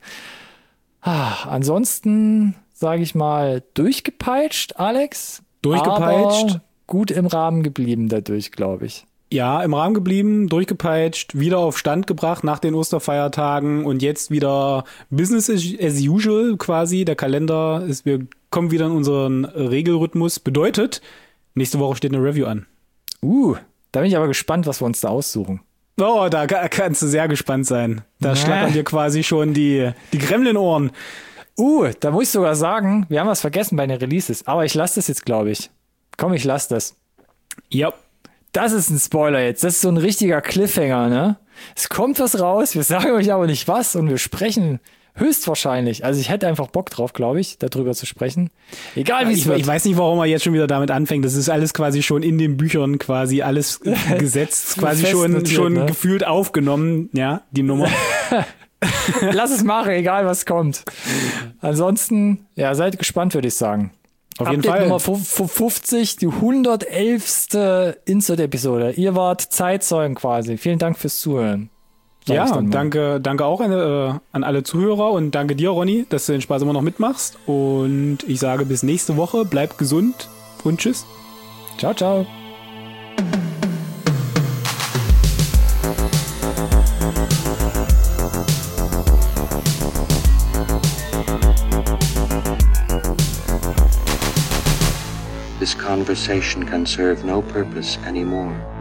Ah, ansonsten, sage ich mal, durchgepeitscht, Alex. Durchgepeitscht. Aber gut im Rahmen geblieben dadurch, glaube ich. Ja, im Rahmen geblieben, durchgepeitscht, wieder auf Stand gebracht nach den Osterfeiertagen und jetzt wieder Business as usual quasi. Der Kalender ist, wir kommen wieder in unseren Regelrhythmus. Bedeutet, nächste Woche steht eine Review an. Uh, da bin ich aber gespannt, was wir uns da aussuchen. Oh, da kannst du sehr gespannt sein. Da ja. schlackern dir quasi schon die, die Gremlin-Ohren. Uh, da muss ich sogar sagen, wir haben was vergessen bei den Releases, aber ich lasse das jetzt, glaube ich. Komm, ich lasse das. Ja. Das ist ein Spoiler jetzt. Das ist so ein richtiger Cliffhanger, ne? Es kommt was raus, wir sagen euch aber nicht was und wir sprechen höchstwahrscheinlich. Also ich hätte einfach Bock drauf, glaube ich, darüber zu sprechen. Egal wie es wird. Ich weiß nicht, warum er jetzt schon wieder damit anfängt. Das ist alles quasi schon in den Büchern quasi alles gesetzt, quasi schon, notiert, schon ne? gefühlt aufgenommen, ja, die Nummer. Lass es machen, egal was kommt. Ansonsten, ja, seid gespannt, würde ich sagen. Auf jeden Update Fall. Nummer fünfzig, die hundertelfste Insert-Episode. Ihr wart Zeitzeugen quasi. Vielen Dank fürs Zuhören. Ja, danke, danke auch an, äh, an alle Zuhörer und danke dir, Ronny, dass du den Spaß immer noch mitmachst. Und ich sage bis nächste Woche. Bleibt gesund und tschüss. Ciao, ciao. This conversation can serve no purpose anymore.